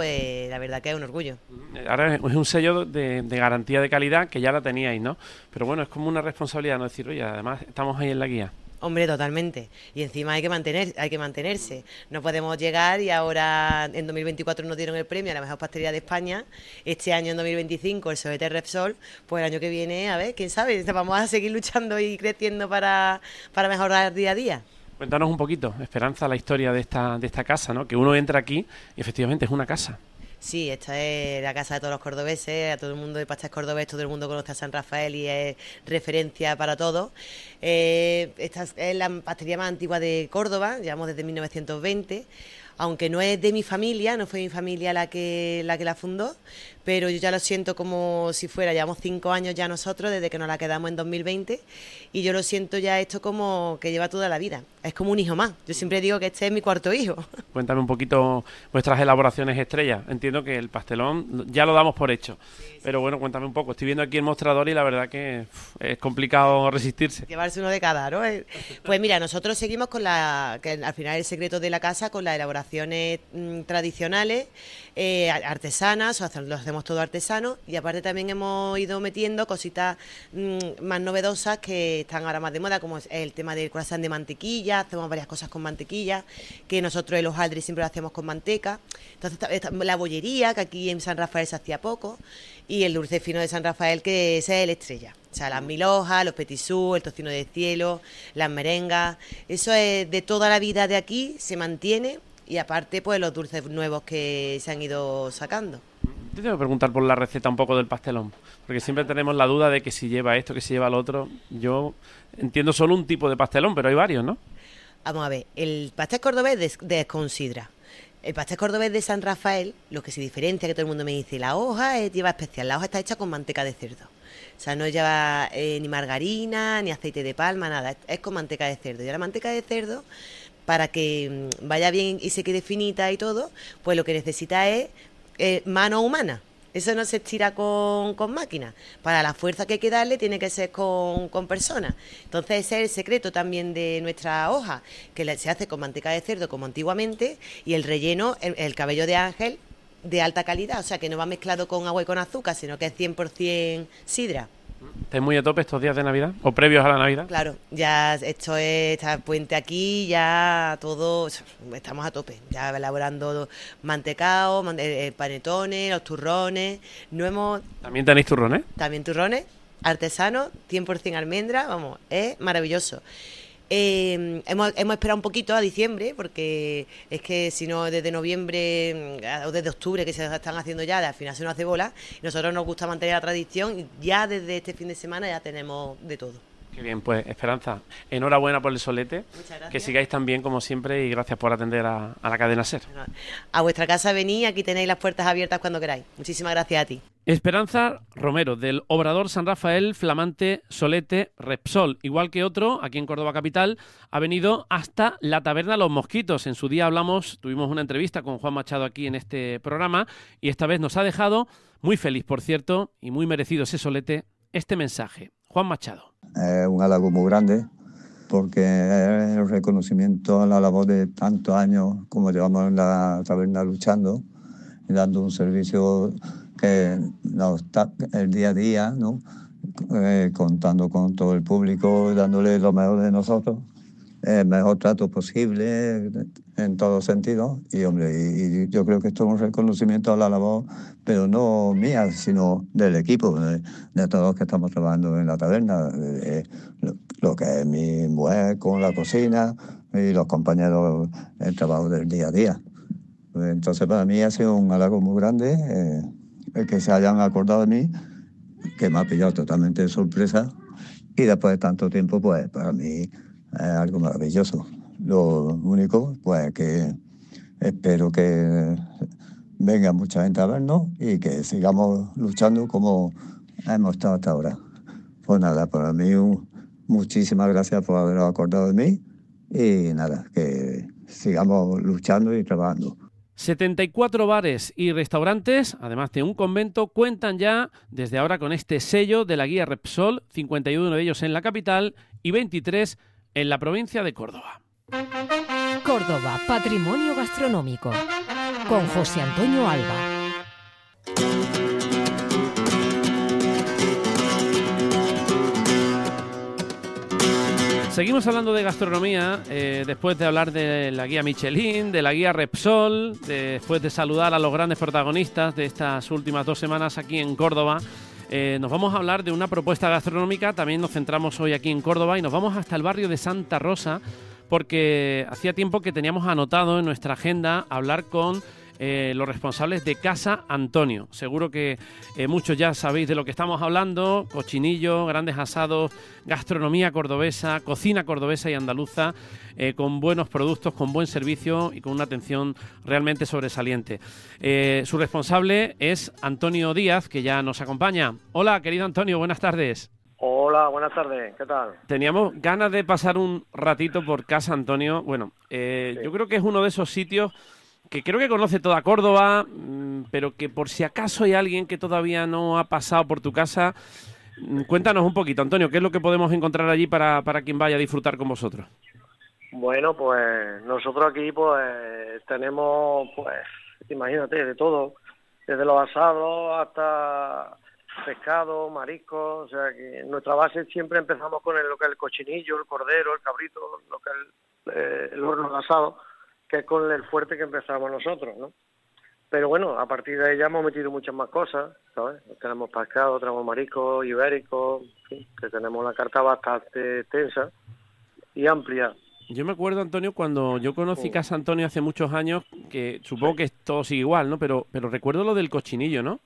pues la verdad que es un orgullo. Ahora es un sello de garantía de calidad que ya la teníais, ¿no? Pero bueno, es como una responsabilidad, ¿no? Decir, oye, además estamos ahí en la guía. Hombre, totalmente. Y encima hay que mantenerse. No podemos llegar y ahora en 2024 nos dieron el premio a la mejor pastelería de España. Este año, en 2025, el Solete Repsol. Pues el año que viene, a ver, quién sabe, vamos a seguir luchando y creciendo para mejorar día a día. Cuéntanos un poquito, Esperanza, la historia de esta casa, ¿no? Que uno entra aquí y efectivamente es una casa. Sí, esta es la casa de todos los cordobeses, a todo el mundo de pastel cordobés, todo el mundo conoce a San Rafael y es referencia para todos. Esta es la pastelería más antigua de Córdoba, llevamos desde 1920, aunque no es de mi familia, no fue mi familia la que la fundó, pero yo ya lo siento como si fuera, llevamos 5 años ya nosotros, desde que nos la quedamos en 2020, y yo lo siento ya esto como que lleva toda la vida, es como un hijo más, yo siempre digo que este es mi 4.º hijo. Cuéntame un poquito vuestras elaboraciones estrellas, entiendo que el pastelón ya lo damos por hecho, sí. Pero bueno, cuéntame un poco, estoy viendo aquí el mostrador y la verdad que es complicado resistirse. Llevarse uno de cada, ¿no? Pues mira, nosotros seguimos con que al final el secreto de la casa, con las elaboraciones tradicionales, artesanas, lo hacemos todo artesano, y aparte también hemos ido metiendo cositas más novedosas que están ahora más de moda, como es el tema del croissant de mantequilla, hacemos varias cosas con mantequilla, que nosotros el hojaldre siempre lo hacemos con manteca. Entonces la bollería, que aquí en San Rafael se hacía poco, y el dulce fino de San Rafael, que ese es el estrella. O sea, las milhojas, los petisús, el tocino de cielo, las merengas, eso es de toda la vida de aquí, se mantiene, y aparte pues los dulces nuevos que se han ido sacando. Te tengo que preguntar por la receta un poco del pastelón, porque siempre tenemos la duda de que si lleva esto, que si lleva lo otro. Yo entiendo solo un tipo de pastelón, pero hay varios, ¿no? Vamos a ver, el pastel cordobés con sidra. El pastel cordobés de San Rafael, lo que se diferencia, que todo el mundo me dice, la hoja lleva especial, la hoja está hecha con manteca de cerdo. O sea, no lleva ni margarina, ni aceite de palma, nada, es con manteca de cerdo. Y la manteca de cerdo, para que vaya bien y se quede finita y todo, pues lo que necesita es mano humana. Eso no se estira con máquina. Para la fuerza que hay que darle tiene que ser con personas. Entonces ese es el secreto también de nuestra hoja, que se hace con manteca de cerdo como antiguamente, y el relleno, el cabello de ángel de alta calidad, o sea que no va mezclado con agua y con azúcar, sino que es 100% sidra. ¿Estáis muy a tope estos días de Navidad o previos a la Navidad? Claro, ya está puente aquí, ya todo, estamos a tope, ya elaborando mantecao, panetones, los turrones. ¿También tenéis turrones? También turrones, artesanos, 100% almendra, vamos, es maravilloso. Hemos esperado un poquito a diciembre, porque es que si no, desde noviembre o desde octubre, que se están haciendo ya, al final se nos hace bola, y nosotros nos gusta mantener la tradición, y ya desde este fin de semana ya tenemos de todo. Qué bien, pues Esperanza, enhorabuena por el solete. Muchas gracias. Que sigáis tan bien como siempre, y gracias por atender a la cadena SER. A vuestra casa venid, aquí tenéis las puertas abiertas cuando queráis. Muchísimas gracias a ti. Esperanza Romero, del Obrador San Rafael Flamante Solete Repsol. Igual que otro, aquí en Córdoba capital, ha venido hasta la Taberna Los Mosquitos. En su día tuvimos una entrevista con Juan Machado aquí en este programa, y esta vez nos ha dejado, muy feliz por cierto, y muy merecido ese solete, este mensaje. Juan Machado. Es un halago muy grande, porque es el reconocimiento a la labor de tantos años como llevamos en la taberna luchando y dando un servicio que nos está el día a día, ¿no? Contando con todo el público, dándole lo mejor de nosotros, el mejor trato posible en todos sentidos. Y hombre, y yo creo que esto es un reconocimiento a la labor, pero no mía, sino del equipo, de todos los que estamos trabajando en la taberna, lo que es mi mujer con la cocina y los compañeros en el trabajo del día a día. Entonces para mí ha sido un halago muy grande el que se hayan acordado de mí, que me ha pillado totalmente de sorpresa, y después de tanto tiempo, pues para mí es algo maravilloso. Lo único, pues que espero que venga mucha gente a vernos y que sigamos luchando como hemos estado hasta ahora. Pues nada, para mí muchísimas gracias por haber acordado de mí, y nada, que sigamos luchando y trabajando. 74 bares y restaurantes, además de un convento, cuentan ya desde ahora con este sello de la guía Repsol, 51 de ellos en la capital y 23 en la provincia de Córdoba. Córdoba, patrimonio gastronómico. con José Antonio Alba. Seguimos hablando de gastronomía, después de hablar de la guía Michelin, de la guía Repsol, después de saludar a los grandes protagonistas de estas últimas 2 semanas aquí en Córdoba. Nos vamos a hablar de una propuesta gastronómica, también nos centramos hoy aquí en Córdoba y nos vamos hasta el barrio de Santa Rosa, porque hacía tiempo que teníamos anotado en nuestra agenda hablar con los responsables de Casa Antonio. Seguro que muchos ya sabéis de lo que estamos hablando: cochinillo, grandes asados, gastronomía cordobesa, cocina cordobesa y andaluza, con buenos productos, con buen servicio y con una atención realmente sobresaliente. Su responsable es Antonio Díaz, que ya nos acompaña. Hola, querido Antonio, buenas tardes. Hola, buenas tardes, ¿qué tal? Teníamos ganas de pasar un ratito por Casa Antonio. Bueno, sí. Yo creo que es uno de esos sitios que creo que conoce toda Córdoba, pero que por si acaso hay alguien que todavía no ha pasado por tu casa, cuéntanos un poquito, Antonio, ¿qué es lo que podemos encontrar allí para quien vaya a disfrutar con vosotros? Bueno, pues nosotros aquí pues tenemos, pues imagínate, de todo, desde los asados hasta pescado, mariscos, o sea que en nuestra base siempre empezamos con lo que es el cochinillo, el cordero, el cabrito, lo que es el horno de asado, que es con el fuerte que empezamos nosotros, ¿no? Pero bueno, a partir de ahí ya hemos metido muchas más cosas, ¿sabes? Tenemos pescado, tenemos mariscos, ibéricos, ¿sí? Que tenemos una carta bastante extensa y amplia. Yo me acuerdo, Antonio, cuando yo conocí Casa Antonio hace muchos años, que supongo que todo sigue igual, ¿no? Pero recuerdo lo del cochinillo, ¿no?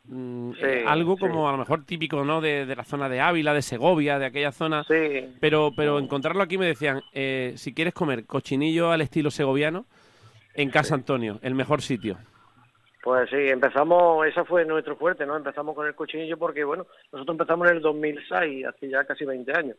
Algo como a lo mejor típico, ¿no? De la zona de Ávila, de Segovia, de aquella zona. Sí. Pero encontrarlo aquí me decían, si quieres comer cochinillo al estilo segoviano, en Casa Antonio, el mejor sitio. Pues sí, empezamos, esa fue nuestro fuerte, ¿no? Empezamos con el cochinillo porque, bueno, nosotros empezamos en el 2006, hace ya casi 20 años.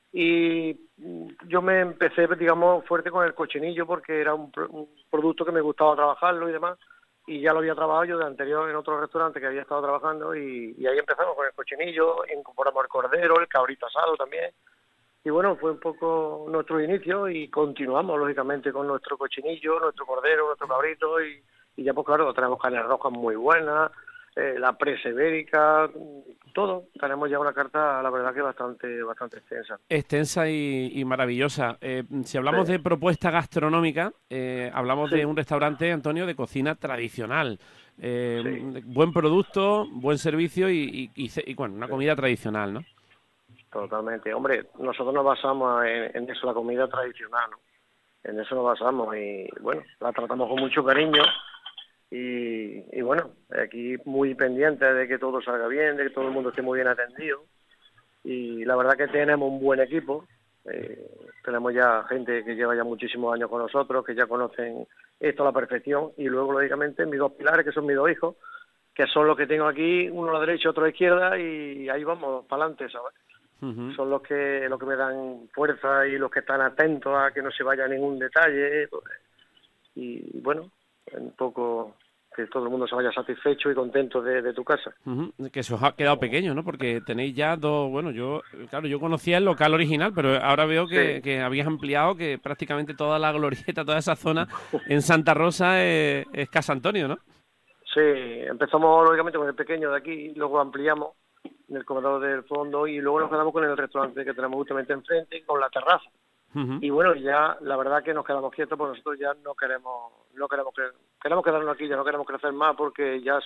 Y yo me empecé, digamos, fuerte con el cochinillo porque era un producto que me gustaba trabajarlo y demás, y ya lo había trabajado yo de anterior en otro restaurante que había estado trabajando, y ahí empezamos con el cochinillo, incorporamos el cordero, el cabrito asado también, y bueno, fue un poco nuestro inicio y continuamos, lógicamente, con nuestro cochinillo, nuestro cordero, nuestro cabrito, y ya pues claro, tenemos carnes rojas muy buenas, la presa ibérica, todo. Tenemos ya una carta, la verdad que bastante extensa. Extensa y maravillosa. Si hablamos de propuesta gastronómica, hablamos de un restaurante, Antonio, de cocina tradicional. Buen producto, buen servicio y bueno, una comida tradicional, ¿no? Totalmente. Hombre, nosotros nos basamos en eso, la comida tradicional, ¿no? En eso nos basamos y bueno, la tratamos con mucho cariño. Y bueno, aquí muy pendiente de que todo salga bien, de que todo el mundo esté muy bien atendido, y la verdad que tenemos un buen equipo, tenemos ya gente que lleva ya muchísimos años con nosotros, que ya conocen esto a la perfección, y luego lógicamente mis 2 pilares, que son mis 2 hijos, que son los que tengo aquí, uno a la derecha, otro a la izquierda, y ahí vamos para adelante, ¿sabes? Uh-huh. Son los que me dan fuerza y los que están atentos a que no se vaya ningún detalle, pues, y bueno, un poco que todo el mundo se vaya satisfecho y contento de tu casa. Uh-huh. Que se os ha quedado pequeño, ¿no? Porque tenéis ya 2, bueno, yo conocía el local original, pero ahora veo que habías ampliado, que prácticamente toda la glorieta, toda esa zona en Santa Rosa es Casa Antonio, ¿no? Sí, empezamos lógicamente con el pequeño de aquí, luego ampliamos en el comedor del fondo y luego nos quedamos con el restaurante que tenemos justamente enfrente, con la terraza. Uh-huh. Y bueno, ya la verdad que nos quedamos quietos porque nosotros ya queremos quedarnos aquí, ya no queremos crecer más porque ya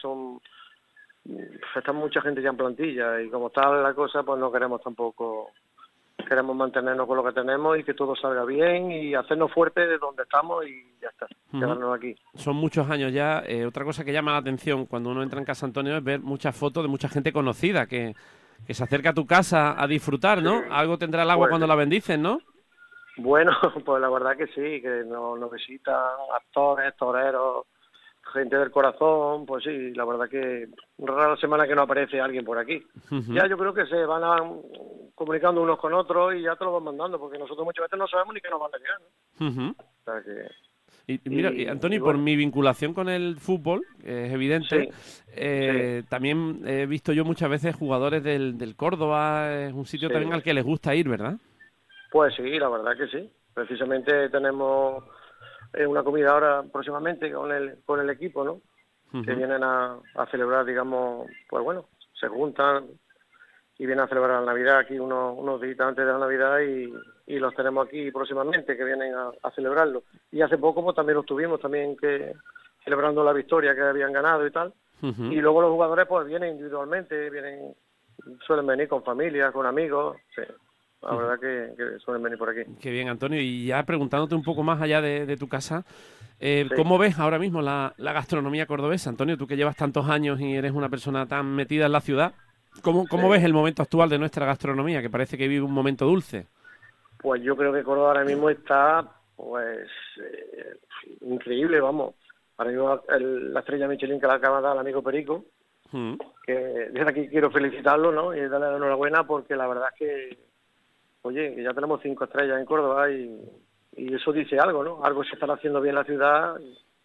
está mucha gente ya en plantilla y como está la cosa, pues no queremos tampoco, queremos mantenernos con lo que tenemos y que todo salga bien y hacernos fuertes de donde estamos y ya está, quedarnos aquí. Son muchos años ya. Otra cosa que llama la atención cuando uno entra en Casa Antonio es ver muchas fotos de mucha gente conocida que se acerca a tu casa a disfrutar, ¿no? Sí. Algo tendrá el agua cuando la bendices, ¿no? Bueno, pues la verdad que sí, que nos visitan actores, toreros, gente del corazón, pues sí, la verdad que rara semana que no aparece alguien por aquí. Uh-huh. Ya yo creo que se van comunicando unos con otros y ya te lo van mandando, porque nosotros muchas veces no sabemos ni qué nos van a llegar, ¿no? Uh-huh. O sea que... Mira, Antonio, bueno, por mi vinculación con el fútbol, es evidente, también he visto yo muchas veces jugadores del Córdoba, es un sitio también al que les gusta ir, ¿verdad? Pues sí, la verdad que sí. Precisamente tenemos una comida ahora próximamente con el equipo, ¿no? que vienen a celebrar, digamos, pues bueno, se juntan y vienen a celebrar la Navidad aquí unos días antes de la Navidad y los tenemos aquí próximamente, que vienen a celebrarlo. Y hace poco pues también los tuvimos, celebrando la victoria que habían ganado y tal. Y luego los jugadores pues vienen individualmente, suelen venir con familia, con amigos, sí. La verdad que suelen venir por aquí. Qué bien, Antonio. Y ya preguntándote un poco más allá de tu casa, Sí. ¿cómo ves ahora mismo la gastronomía cordobesa? Antonio, tú que llevas tantos años y eres una persona tan metida en la ciudad, ¿cómo ves el momento actual de nuestra gastronomía, que parece que vive un momento dulce? Pues yo creo que Córdoba ahora mismo está, pues, increíble, vamos. Ahora mismo la estrella Michelin que le acaba de dar el amigo Perico, que desde aquí quiero felicitarlo, ¿no? Y darle la enhorabuena porque la verdad es que, oye, que ya tenemos 5 estrellas en Córdoba y eso dice algo, ¿no? Algo se está haciendo bien en la ciudad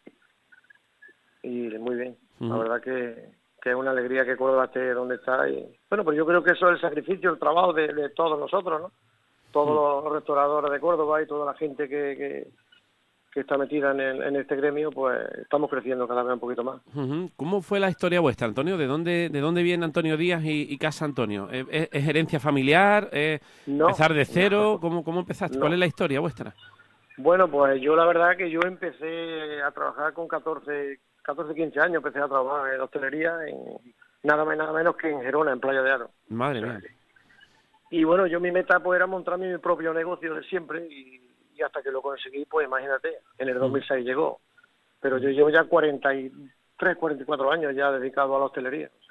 y muy bien. La verdad que es una alegría que Córdoba esté donde está. Y bueno, pues yo creo que eso es el sacrificio, el trabajo de todos nosotros, ¿no? Todos los restauradores de Córdoba y toda la gente que está metida en este gremio, pues estamos creciendo cada vez un poquito más. ¿Cómo fue la historia vuestra, Antonio? ¿De dónde viene Antonio Díaz y Casa Antonio? ¿Es herencia familiar? No, ¿Empezar de cero? no. ¿Cómo empezaste? No. ¿Cuál es la historia vuestra? Bueno, pues yo la verdad que yo empecé a trabajar con 14, 15 años, empecé a trabajar en hostelería, nada menos que en Gerona, en Playa de Aro. Madre mía. Y bueno, yo mi meta pues era montarme mi propio negocio de siempre y hasta que lo conseguí, pues imagínate, en el 2006 llegó. Pero yo llevo ya 43, 44 años ya dedicado a la hostelería, o sea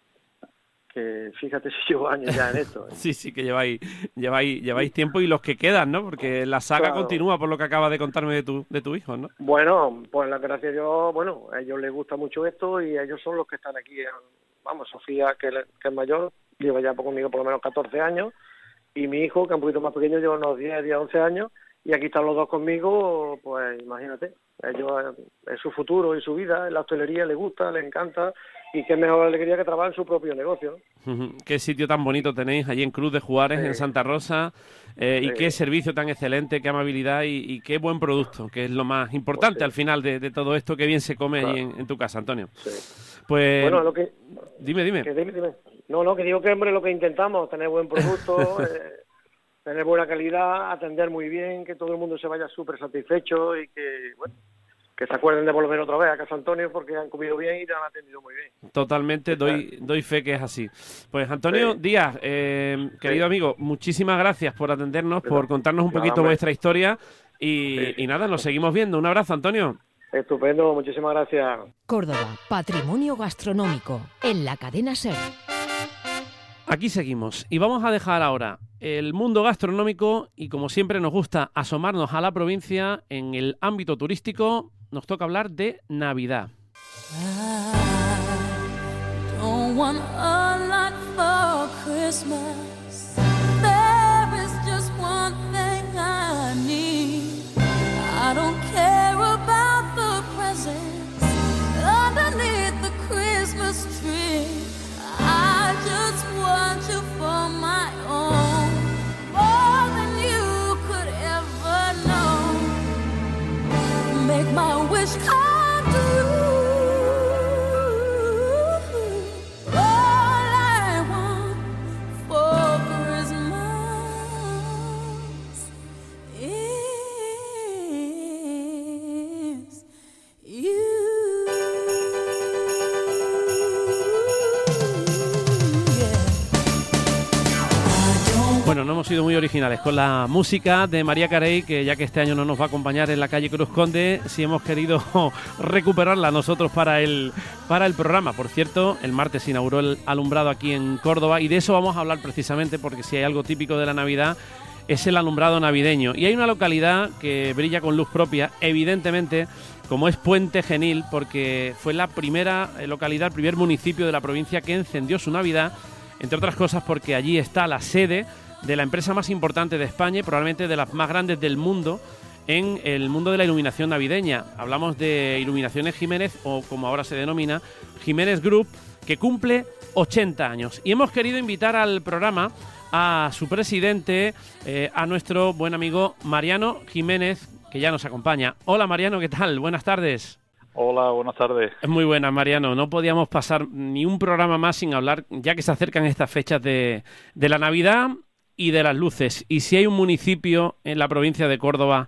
que fíjate si llevo años ya en esto. Sí, que lleváis tiempo y los que quedan, ¿no? Porque la saga Claro. Continúa, por lo que acabas de contarme de tu hijo, ¿no? Bueno, pues la gracia a Dios, bueno, a ellos les gusta mucho esto y ellos son los que están aquí. Vamos, Sofía, que es mayor, lleva ya conmigo por lo menos 14 años, y mi hijo, que es un poquito más pequeño, lleva unos 10, 11 años, y aquí están los dos conmigo, pues imagínate, ellos es su futuro y su vida, en la hostelería les gusta, les encanta, y qué mejor alegría que trabajar en su propio negocio, ¿no? Qué sitio tan bonito tenéis allí en Cruz de Juárez, Sí. en Santa Rosa, y Sí. qué servicio tan excelente, qué amabilidad y qué buen producto, que es lo más importante Pues sí. al final de todo esto, que bien se come Claro. allí en tu casa, Antonio. Sí. Pues, Bueno, lo que... dime. Dime. No, que digo que, hombre, lo que intentamos, tener buen producto, tener buena calidad, atender muy bien, que todo el mundo se vaya súper satisfecho y que, bueno, que se acuerden de volver otra vez a Casa Antonio porque han comido bien y te han atendido muy bien. Totalmente, doy fe que es así. Pues Antonio Sí. Díaz, querido amigo, muchísimas gracias por atendernos, por contarnos un Nada, poquito hombre. vuestra historia y nada, nos seguimos viendo. Un abrazo, Antonio. Estupendo, muchísimas gracias. Córdoba, patrimonio gastronómico, en la cadena SER. Aquí seguimos y vamos a dejar ahora el mundo gastronómico y, como siempre nos gusta asomarnos a la provincia en el ámbito turístico, nos toca hablar de Navidad. Don't want a lot for Christmas. There is just one thing I need. I don't care about the presents underneath the Christmas tree. I just want you for my own, more than you could ever know. Make my wish come true. All I want for Christmas is you. Bueno, no hemos sido muy originales con la música de María Carey, que ya que este año no nos va a acompañar en la calle Cruz Conde, sí hemos querido recuperarla nosotros para el programa. Por cierto, el martes se inauguró el alumbrado aquí en Córdoba y de eso vamos a hablar precisamente, porque si hay algo típico de la Navidad es el alumbrado navideño. Y hay una localidad que brilla con luz propia, evidentemente, como es Puente Genil, porque fue la primera localidad, el primer municipio de la provincia que encendió su Navidad, entre otras cosas porque allí está la sede de la empresa más importante de España y probablemente de las más grandes del mundo en el mundo de la iluminación navideña. Hablamos de Iluminaciones Jiménez, o como ahora se denomina, Jiménez Group, que cumple 80 años. Y hemos querido invitar al programa a su presidente, a nuestro buen amigo Mariano Jiménez, que ya nos acompaña. Hola Mariano, ¿qué tal? Buenas tardes. Hola, buenas tardes. Muy buenas, Mariano. No podíamos pasar ni un programa más sin hablar, ya que se acercan estas fechas de la Navidad y de las luces. Y si hay un municipio en la provincia de Córdoba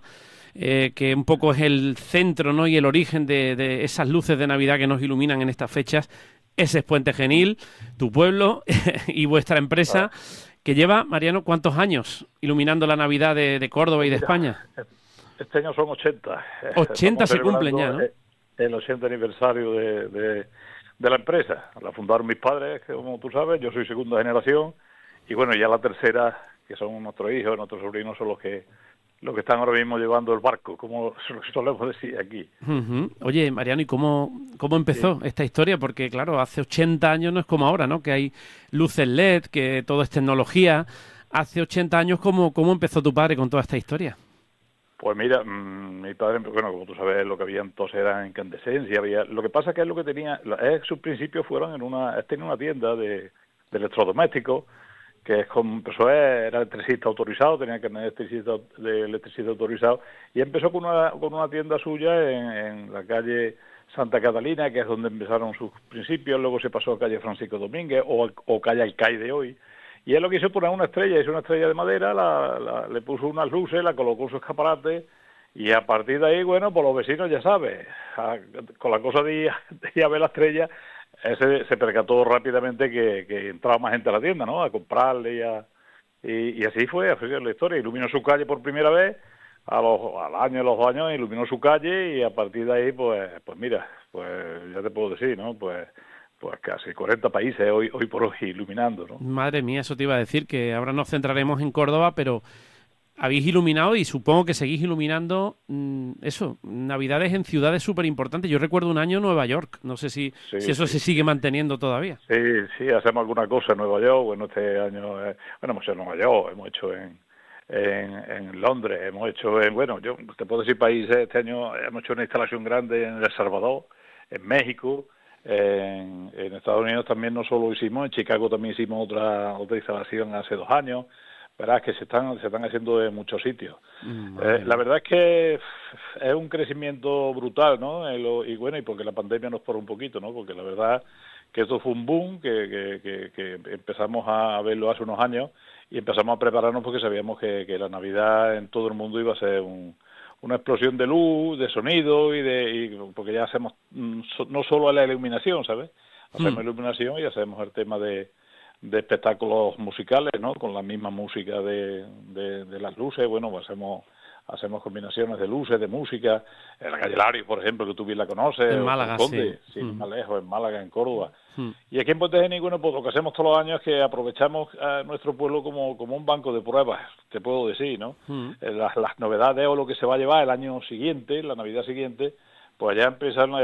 que un poco es el centro, ¿no?, y el origen de esas luces de Navidad que nos iluminan en estas fechas, ese es Puente Genil, tu pueblo y vuestra empresa, que lleva, Mariano, ¿cuántos años iluminando la Navidad de Córdoba y de España? Este año son 80. 80 se cumplen ya, ¿no? El 80 aniversario de la empresa. La fundaron mis padres, que como tú sabes, yo soy segunda generación, y bueno, ya la tercera, que son nuestros hijos, nuestros sobrinos, son los que están ahora mismo llevando el barco, como solemos decir aquí. Oye, Mariano, ¿y cómo empezó esta historia? Porque, claro, hace 80 años no es como ahora, ¿no? Que hay luces LED, que todo es tecnología. Hace 80 años, ¿cómo empezó tu padre con toda esta historia? Pues mira, mi padre, bueno, como tú sabes, lo que había entonces era incandescencia. Lo que pasa es que es lo que tenía, sus principios fueron tenía una tienda de electrodomésticos, que es como empezó, era electricista autorizado, tenía que tener electricista autorizado, y empezó con una tienda suya en la calle Santa Catalina, que es donde empezaron sus principios. Luego se pasó a calle Francisco Domínguez o calle Alcaide hoy, y él lo quiso poner una estrella, hizo una estrella de madera, le puso unas luces, la colocó en su escaparate, y a partir de ahí, bueno, pues los vecinos, ya sabes, con la cosa de ir a ver la estrella, se percató rápidamente que entraba más gente a la tienda, ¿no?, a comprarle y así fue la historia. Iluminó su calle por primera vez, al año, a los 2 años, iluminó su calle, y a partir de ahí, pues mira, pues ya te puedo decir, ¿no?, pues casi 40 países hoy por hoy iluminando, ¿no? Madre mía, eso te iba a decir, que ahora nos centraremos en Córdoba, pero habéis iluminado y supongo que seguís iluminando Navidades en ciudades súper importantes. Yo recuerdo un año Nueva York, no sé si eso se sigue manteniendo todavía. Sí, hacemos alguna cosa en Nueva York. Bueno, este año, hemos hecho en Nueva York, hemos hecho en Londres, hemos hecho yo te puedo decir países. Este año hemos hecho una instalación grande en El Salvador, en México, en Estados Unidos también. No solo hicimos, en Chicago también hicimos otra instalación hace 2 años. Verás que se están haciendo en muchos sitios. La verdad es que es un crecimiento brutal, ¿no? Y porque la pandemia nos paró un poquito, ¿no? Porque la verdad que esto fue un boom que empezamos a verlo hace unos años, y empezamos a prepararnos porque sabíamos que la Navidad en todo el mundo iba a ser una explosión de luz, de sonido, porque ya hacemos no solo la iluminación, ¿sabes? Hacemos iluminación y hacemos el tema de espectáculos musicales, ¿no?, con la misma música de las luces. Bueno, pues hacemos combinaciones de luces, de música. En la calle Larios, por ejemplo, que tú bien la conoces. En Málaga, sí, más lejos, en Málaga, en Córdoba. Y aquí en Puente Genil, bueno, pues lo que hacemos todos los años es que aprovechamos a nuestro pueblo como un banco de pruebas, te puedo decir, ¿no? Las novedades o lo que se va a llevar el año siguiente, la Navidad siguiente, pues ya empiezan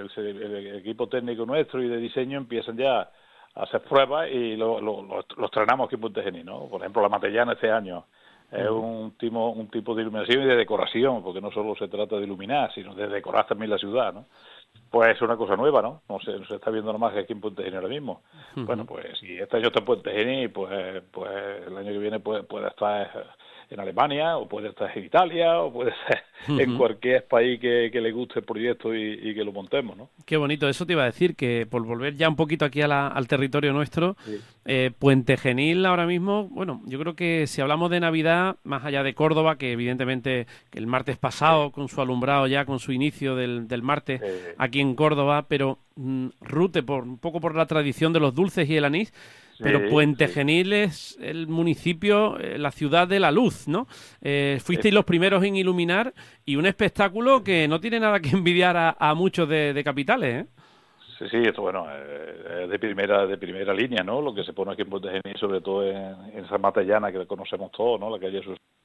el equipo técnico nuestro y de diseño empiezan ya a hacer pruebas, y los estrenamos aquí en Puente Genil, ¿no? Por ejemplo, la Matellana este año es un tipo de iluminación y de decoración, porque no solo se trata de iluminar, sino de decorar también la ciudad, ¿no? Pues es una cosa nueva, ¿no? No se está viendo nada más que aquí en Puente Genil ahora mismo. Bueno, pues si este año está en Puente Genil, pues el año que viene puede estar en Alemania, o puede estar en Italia, o puede ser en cualquier país que le guste el proyecto y que lo montemos, ¿no? Qué bonito, eso te iba a decir, que por volver ya un poquito aquí al territorio nuestro, Puente Genil ahora mismo, bueno, yo creo que si hablamos de Navidad, más allá de Córdoba, que evidentemente que el martes pasado, con su alumbrado ya, con su inicio del martes aquí en Córdoba, pero Rute, un poco por la tradición de los dulces y el anís, pero Puente Genil es el municipio, la ciudad de la luz, ¿no? Fuisteis los primeros en iluminar, y un espectáculo que no tiene nada que envidiar a muchos de capitales, ¿eh? Sí, esto bueno, es de primera línea, ¿no? Lo que se pone aquí en Puente Genil, sobre todo en esa Matellana que conocemos todos, ¿no? La calle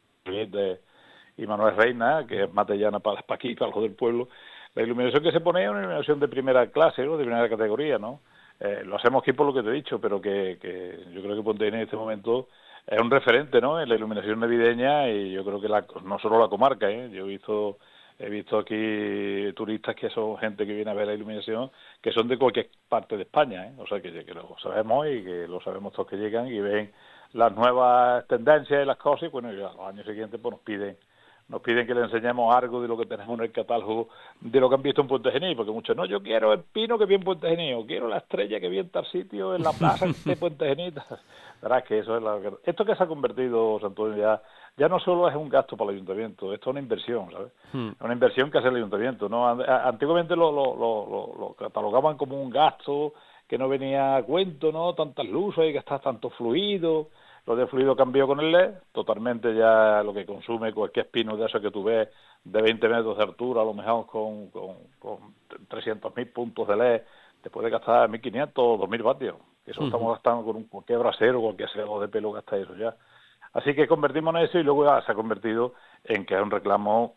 y Manuel Reina, que es Matellana para aquí, para los del pueblo. La iluminación que se pone es una iluminación de primera clase, ¿no?, de primera categoría, ¿no? Lo hacemos aquí por lo que te he dicho, pero que yo creo que Puente Genil en este momento es un referente, ¿no?, en la iluminación navideña, y yo creo que no solo la comarca, Yo he visto aquí turistas que son gente que viene a ver la iluminación, que son de cualquier parte de España, O sea, que lo sabemos, y que lo sabemos todos, que llegan y ven las nuevas tendencias y las cosas, y bueno, y a los años siguientes pues nos piden nos piden que le enseñemos algo de lo que tenemos en el catálogo, de lo que han visto en Puente Genil, porque muchos, no, yo quiero el pino que vi en Puente Genil, o quiero la estrella que vi en tal sitio, en la plaza de Puente Genil. Verás que eso es esto que se ha convertido, José Antonio, ya no solo es un gasto para el ayuntamiento, esto es una inversión, ¿sabes? Es una inversión que hace el ayuntamiento, ¿no? Antiguamente lo catalogaban como un gasto que no venía a cuento, ¿no? Tantas luces y gastar tanto fluido. Lo de fluido cambió con el LED, totalmente ya lo que consume cualquier pino de eso que tú ves de 20 metros de altura, a lo mejor con 300.000 puntos de LED, te puede gastar 1.500 o 2.000 vatios. Eso estamos gastando con cualquier brasero, cualquier secador de pelo gasta eso ya. Así que convertimos en eso y luego ya se ha convertido en que es un reclamo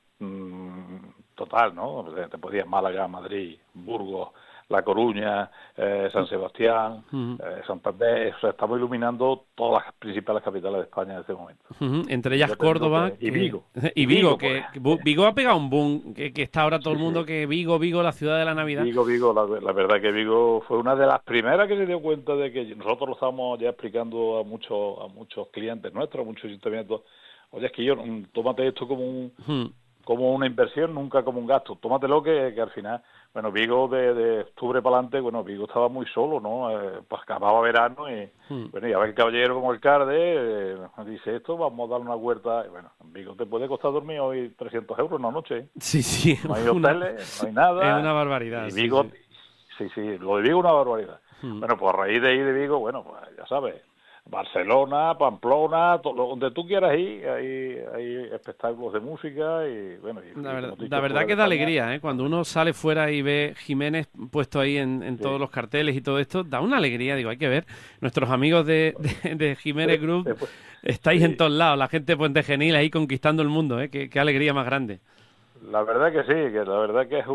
total, ¿no? Te podías Málaga, Madrid, Burgos, La Coruña, San Sebastián, Santander. O sea, estamos iluminando todas las principales capitales de España en este momento. Entre ellas Córdoba y Vigo. Y Vigo, que Vigo ha pegado un boom, que está ahora todo el mundo que Vigo, la ciudad de la Navidad. Vigo, la verdad que Vigo fue una de las primeras que se dio cuenta de que nosotros lo estábamos ya explicando a muchos clientes nuestros, a muchos ayuntamientos. Oye, es que tómate esto como una inversión, nunca como un gasto. Tómatelo que al final, bueno, Vigo de octubre para adelante, bueno, Vigo estaba muy solo, ¿no? Pues acababa verano y, bueno, ya ves el caballero como alcalde dice esto, vamos a darle una huerta. Y bueno, en Vigo te puede costar dormir hoy 300 euros una noche, ¿eh? Sí. No hay hoteles, no hay nada. Es una barbaridad. Y Vigo, sí, lo de Vigo es una barbaridad. Bueno, pues a raíz de ahí de Vigo, bueno, pues ya sabes, Barcelona, Pamplona, donde tú quieras ir, hay espectáculos de música y bueno. La verdad que da alegría, ¿eh? Cuando uno sale fuera y ve Jiménez puesto ahí en todos los carteles y todo esto, da una alegría, digo, hay que ver. Nuestros amigos de Jiménez Group estáis en todos lados, la gente de Puente Genil ahí conquistando el mundo, ¿eh? Qué alegría más grande. La verdad que sí, que la verdad que es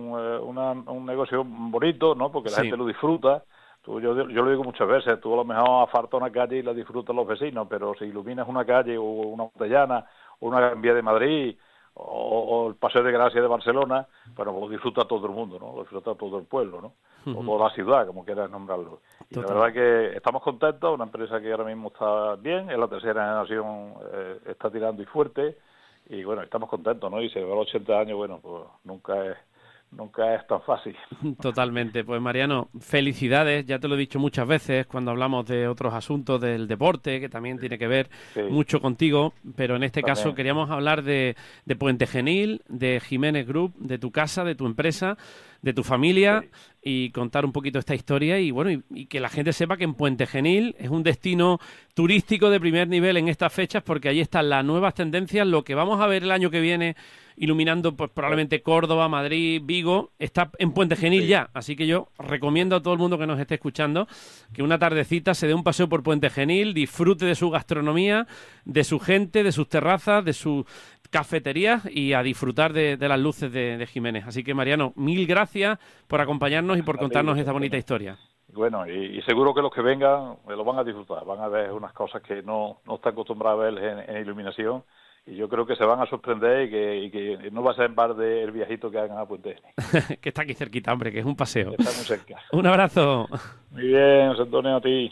un negocio bonito, ¿no? Porque la gente lo disfruta. Yo lo digo muchas veces, tú a lo mejor asfaltas una calle y la disfrutan los vecinos, pero si iluminas una calle o una Montellana o una Gran Vía de Madrid o el Paseo de Gracia de Barcelona, bueno, pues lo disfruta todo el mundo, ¿no? Lo disfruta todo el pueblo, ¿no? O toda la ciudad, como quieras nombrarlo. Y la verdad que estamos contentos, una empresa que ahora mismo está bien, es la tercera generación, está tirando y fuerte, y bueno, estamos contentos, ¿no? Y se ve a los 80 años, bueno, pues nunca es tan fácil. Totalmente. Pues Mariano, felicidades, ya te lo he dicho muchas veces cuando hablamos de otros asuntos del deporte, que también tiene que ver mucho contigo, pero en este caso queríamos hablar de Puente Genil, de Jiménez Group, de tu casa, de tu empresa, de tu familia y contar un poquito esta historia y bueno, y que la gente sepa que en Puente Genil es un destino turístico de primer nivel en estas fechas porque allí están las nuevas tendencias, lo que vamos a ver el año que viene iluminando pues probablemente Córdoba, Madrid, Vigo, está en Puente Genil ya, así que yo recomiendo a todo el mundo que nos esté escuchando que una tardecita se dé un paseo por Puente Genil, disfrute de su gastronomía, de su gente, de sus terrazas, de sus cafeterías y a disfrutar de las luces de Jiménez. Así que Mariano, mil gracias por acompañarnos y por contarnos esta bonita historia. Bueno, y seguro que los que vengan lo van a disfrutar, van a ver unas cosas que no están acostumbrados a ver en iluminación. Y yo creo que se van a sorprender y que no va a ser en bar del viajito que hagan a Puente Genil. Que está aquí cerquita, hombre, que es un paseo. Está muy cerca. Un abrazo. Muy bien, José Antonio, a ti.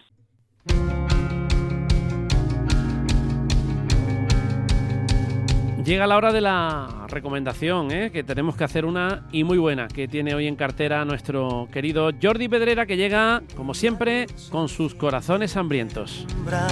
Llega la hora de la recomendación, que tenemos que hacer una y muy buena, que tiene hoy en cartera nuestro querido Jordi Pedrera, que llega, como siempre, con sus corazones hambrientos.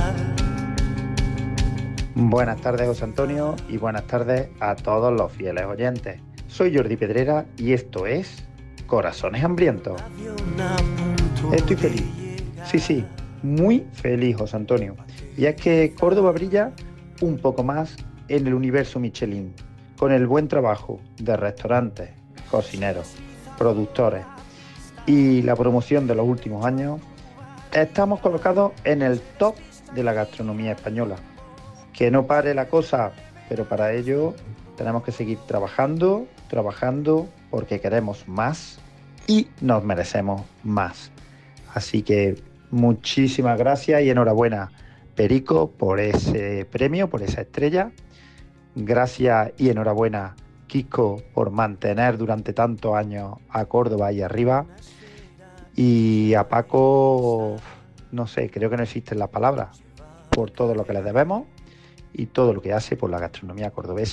Buenas tardes, José Antonio, y buenas tardes a todos los fieles oyentes. Soy Jordi Pedrera y esto es Corazones Hambrientos. Estoy feliz, sí, muy feliz, José Antonio. Y es que Córdoba brilla un poco más en el universo Michelin, con el buen trabajo de restaurantes, cocineros, productores y la promoción de los últimos años. Estamos colocados en el top de la gastronomía española. Que no pare la cosa, pero para ello tenemos que seguir trabajando, porque queremos más y nos merecemos más. Así que muchísimas gracias y enhorabuena, Perico, por ese premio, por esa estrella. Gracias y enhorabuena, Kiko, por mantener durante tantos años a Córdoba ahí arriba. Y a Paco, no sé, creo que no existen las palabras, por todo lo que le debemos y todo lo que hace por la gastronomía cordobesa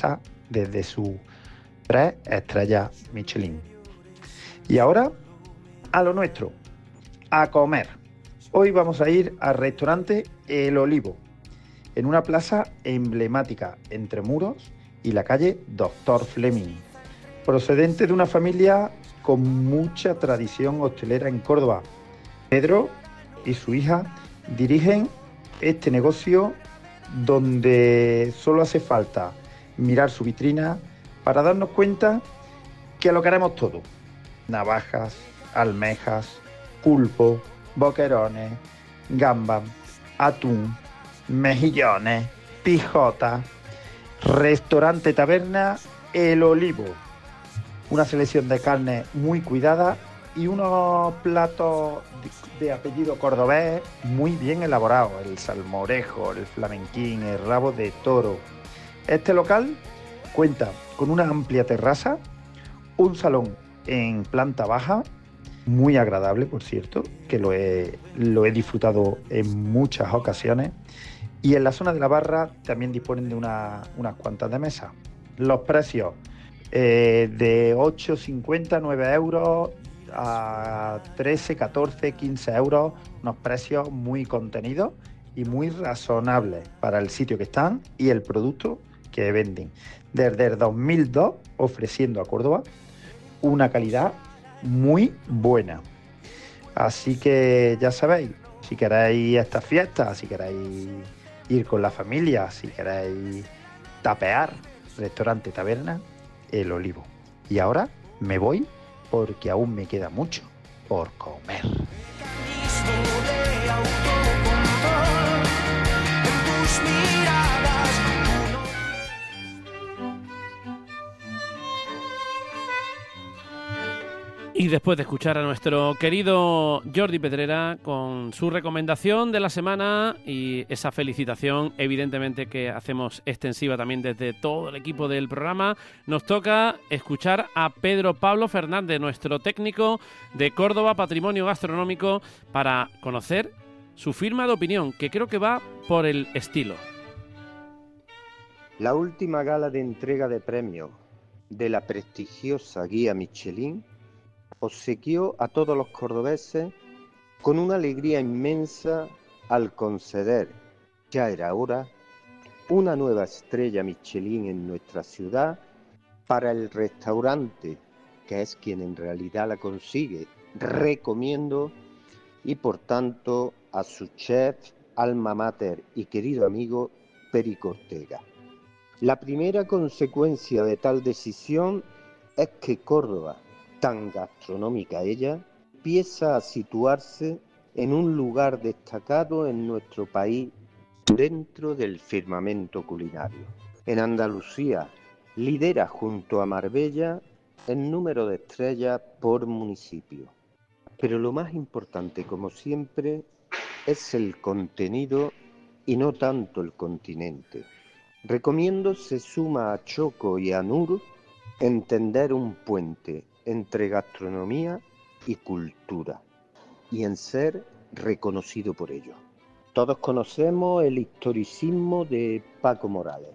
desde su 3 estrellas Michelin. Y ahora, a lo nuestro, a comer. Hoy vamos a ir al restaurante El Olivo, en una plaza emblemática entre Muros y la calle Doctor Fleming, procedente de una familia con mucha tradición hostelera en Córdoba. Pedro y su hija dirigen este negocio donde solo hace falta mirar su vitrina para darnos cuenta que lo queremos todo. Navajas, almejas, pulpo, boquerones, gambas, atún, mejillones, pijotas. Restaurante Taberna El Olivo. Una selección de carne muy cuidada y unos platos de apellido cordobés muy bien elaborados. El salmorejo, el flamenquín, el rabo de toro. Este local cuenta con una amplia terraza, un salón en planta baja, muy agradable, por cierto, que lo he disfrutado en muchas ocasiones. Y en la zona de la barra también disponen de unas cuantas de mesas. Los precios de 8,50, 9 euros a 13, 14, 15 euros, unos precios muy contenidos y muy razonables para el sitio que están y el producto que venden. Desde el 2002 ofreciendo a Córdoba una calidad muy buena. Así que ya sabéis, si queréis estas fiestas, si queréis ir con la familia, si queréis tapear, restaurante Taberna El Olivo. Y ahora me voy porque aún me queda mucho por comer. Y después de escuchar a nuestro querido Jordi Pedrera con su recomendación de la semana y esa felicitación evidentemente que hacemos extensiva también desde todo el equipo del programa, nos toca escuchar a Pedro Pablo Fernández, nuestro técnico de Córdoba Patrimonio Gastronómico, para conocer su firma de opinión, que creo que va por el estilo. La última gala de entrega de premios de la prestigiosa guía Michelin obsequió a todos los cordobeses con una alegría inmensa al conceder, ya era hora, una nueva estrella Michelin en nuestra ciudad para el restaurante, que es quien en realidad la consigue. Recomiendo y por tanto a su chef, alma mater y querido amigo Perico Ortega. La primera consecuencia de tal decisión es que Córdoba, tan gastronómica ella, empieza a situarse en un lugar destacado en nuestro país dentro del firmamento culinario. En Andalucía lidera junto a Marbella el número de estrellas por municipio. Pero lo más importante, como siempre, es el contenido y no tanto el continente. Recomiendo se suma a Choco y a Nur entender un puente entre gastronomía y cultura, y en ser reconocido por ello. Todos conocemos el historicismo de Paco Morales,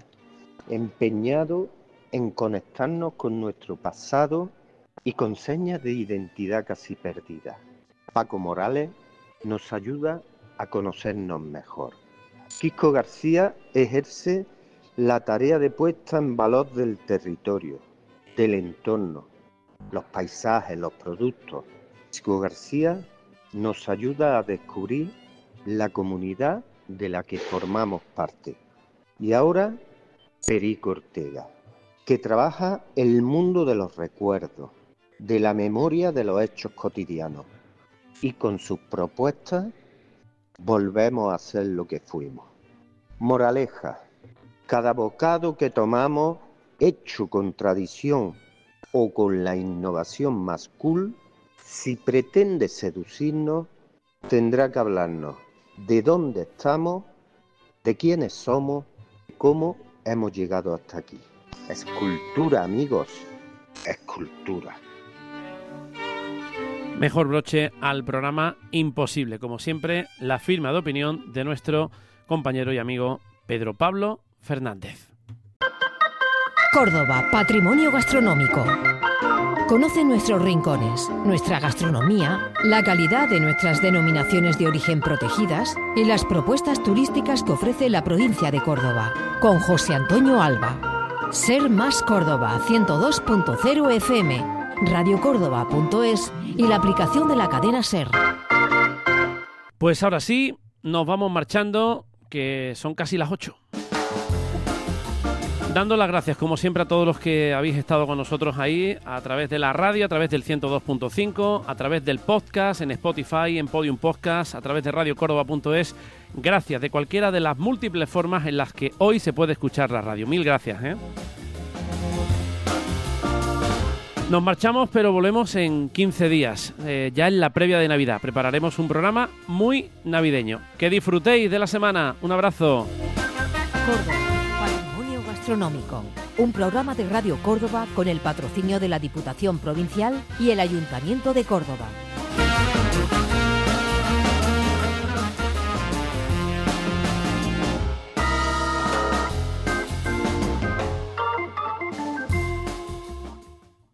empeñado en conectarnos con nuestro pasado y con señas de identidad casi perdidas. Paco Morales nos ayuda a conocernos mejor. Quisco García ejerce la tarea de puesta en valor del territorio, del entorno, los paisajes, los productos. Quisco García nos ayuda a descubrir la comunidad de la que formamos parte. Y ahora, Perico Ortega, que trabaja el mundo de los recuerdos, de la memoria de los hechos cotidianos. Y con sus propuestas volvemos a ser lo que fuimos. Moraleja: cada bocado que tomamos, hecho con tradición o con la innovación más cool, si pretende seducirnos, tendrá que hablarnos de dónde estamos, de quiénes somos, cómo hemos llegado hasta aquí. Es cultura, amigos, es cultura. Mejor broche al programa imposible. Como siempre, la firma de opinión de nuestro compañero y amigo Pedro Pablo Fernández. Córdoba, patrimonio gastronómico. Conoce nuestros rincones, nuestra gastronomía, la calidad de nuestras denominaciones de origen protegidas y las propuestas turísticas que ofrece la provincia de Córdoba. Con José Antonio Alba. Ser Más Córdoba 102.0 FM, radiocórdoba.es y la aplicación de la cadena SER. Pues ahora sí, nos vamos marchando, que son casi las 8. Dando las gracias, como siempre, a todos los que habéis estado con nosotros ahí, a través de la radio, a través del 102.5, a través del podcast, en Spotify, en Podium Podcast, a través de radiocórdoba.es. Gracias de cualquiera de las múltiples formas en las que hoy se puede escuchar la radio. Mil gracias, ¿eh? Nos marchamos, pero volvemos en 15 días, ya en la previa de Navidad. Prepararemos un programa muy navideño. Que disfrutéis de la semana. Un abrazo. Córdoba, patrimonio gastronómico. Un programa de Radio Córdoba con el patrocinio de la Diputación Provincial y el Ayuntamiento de Córdoba.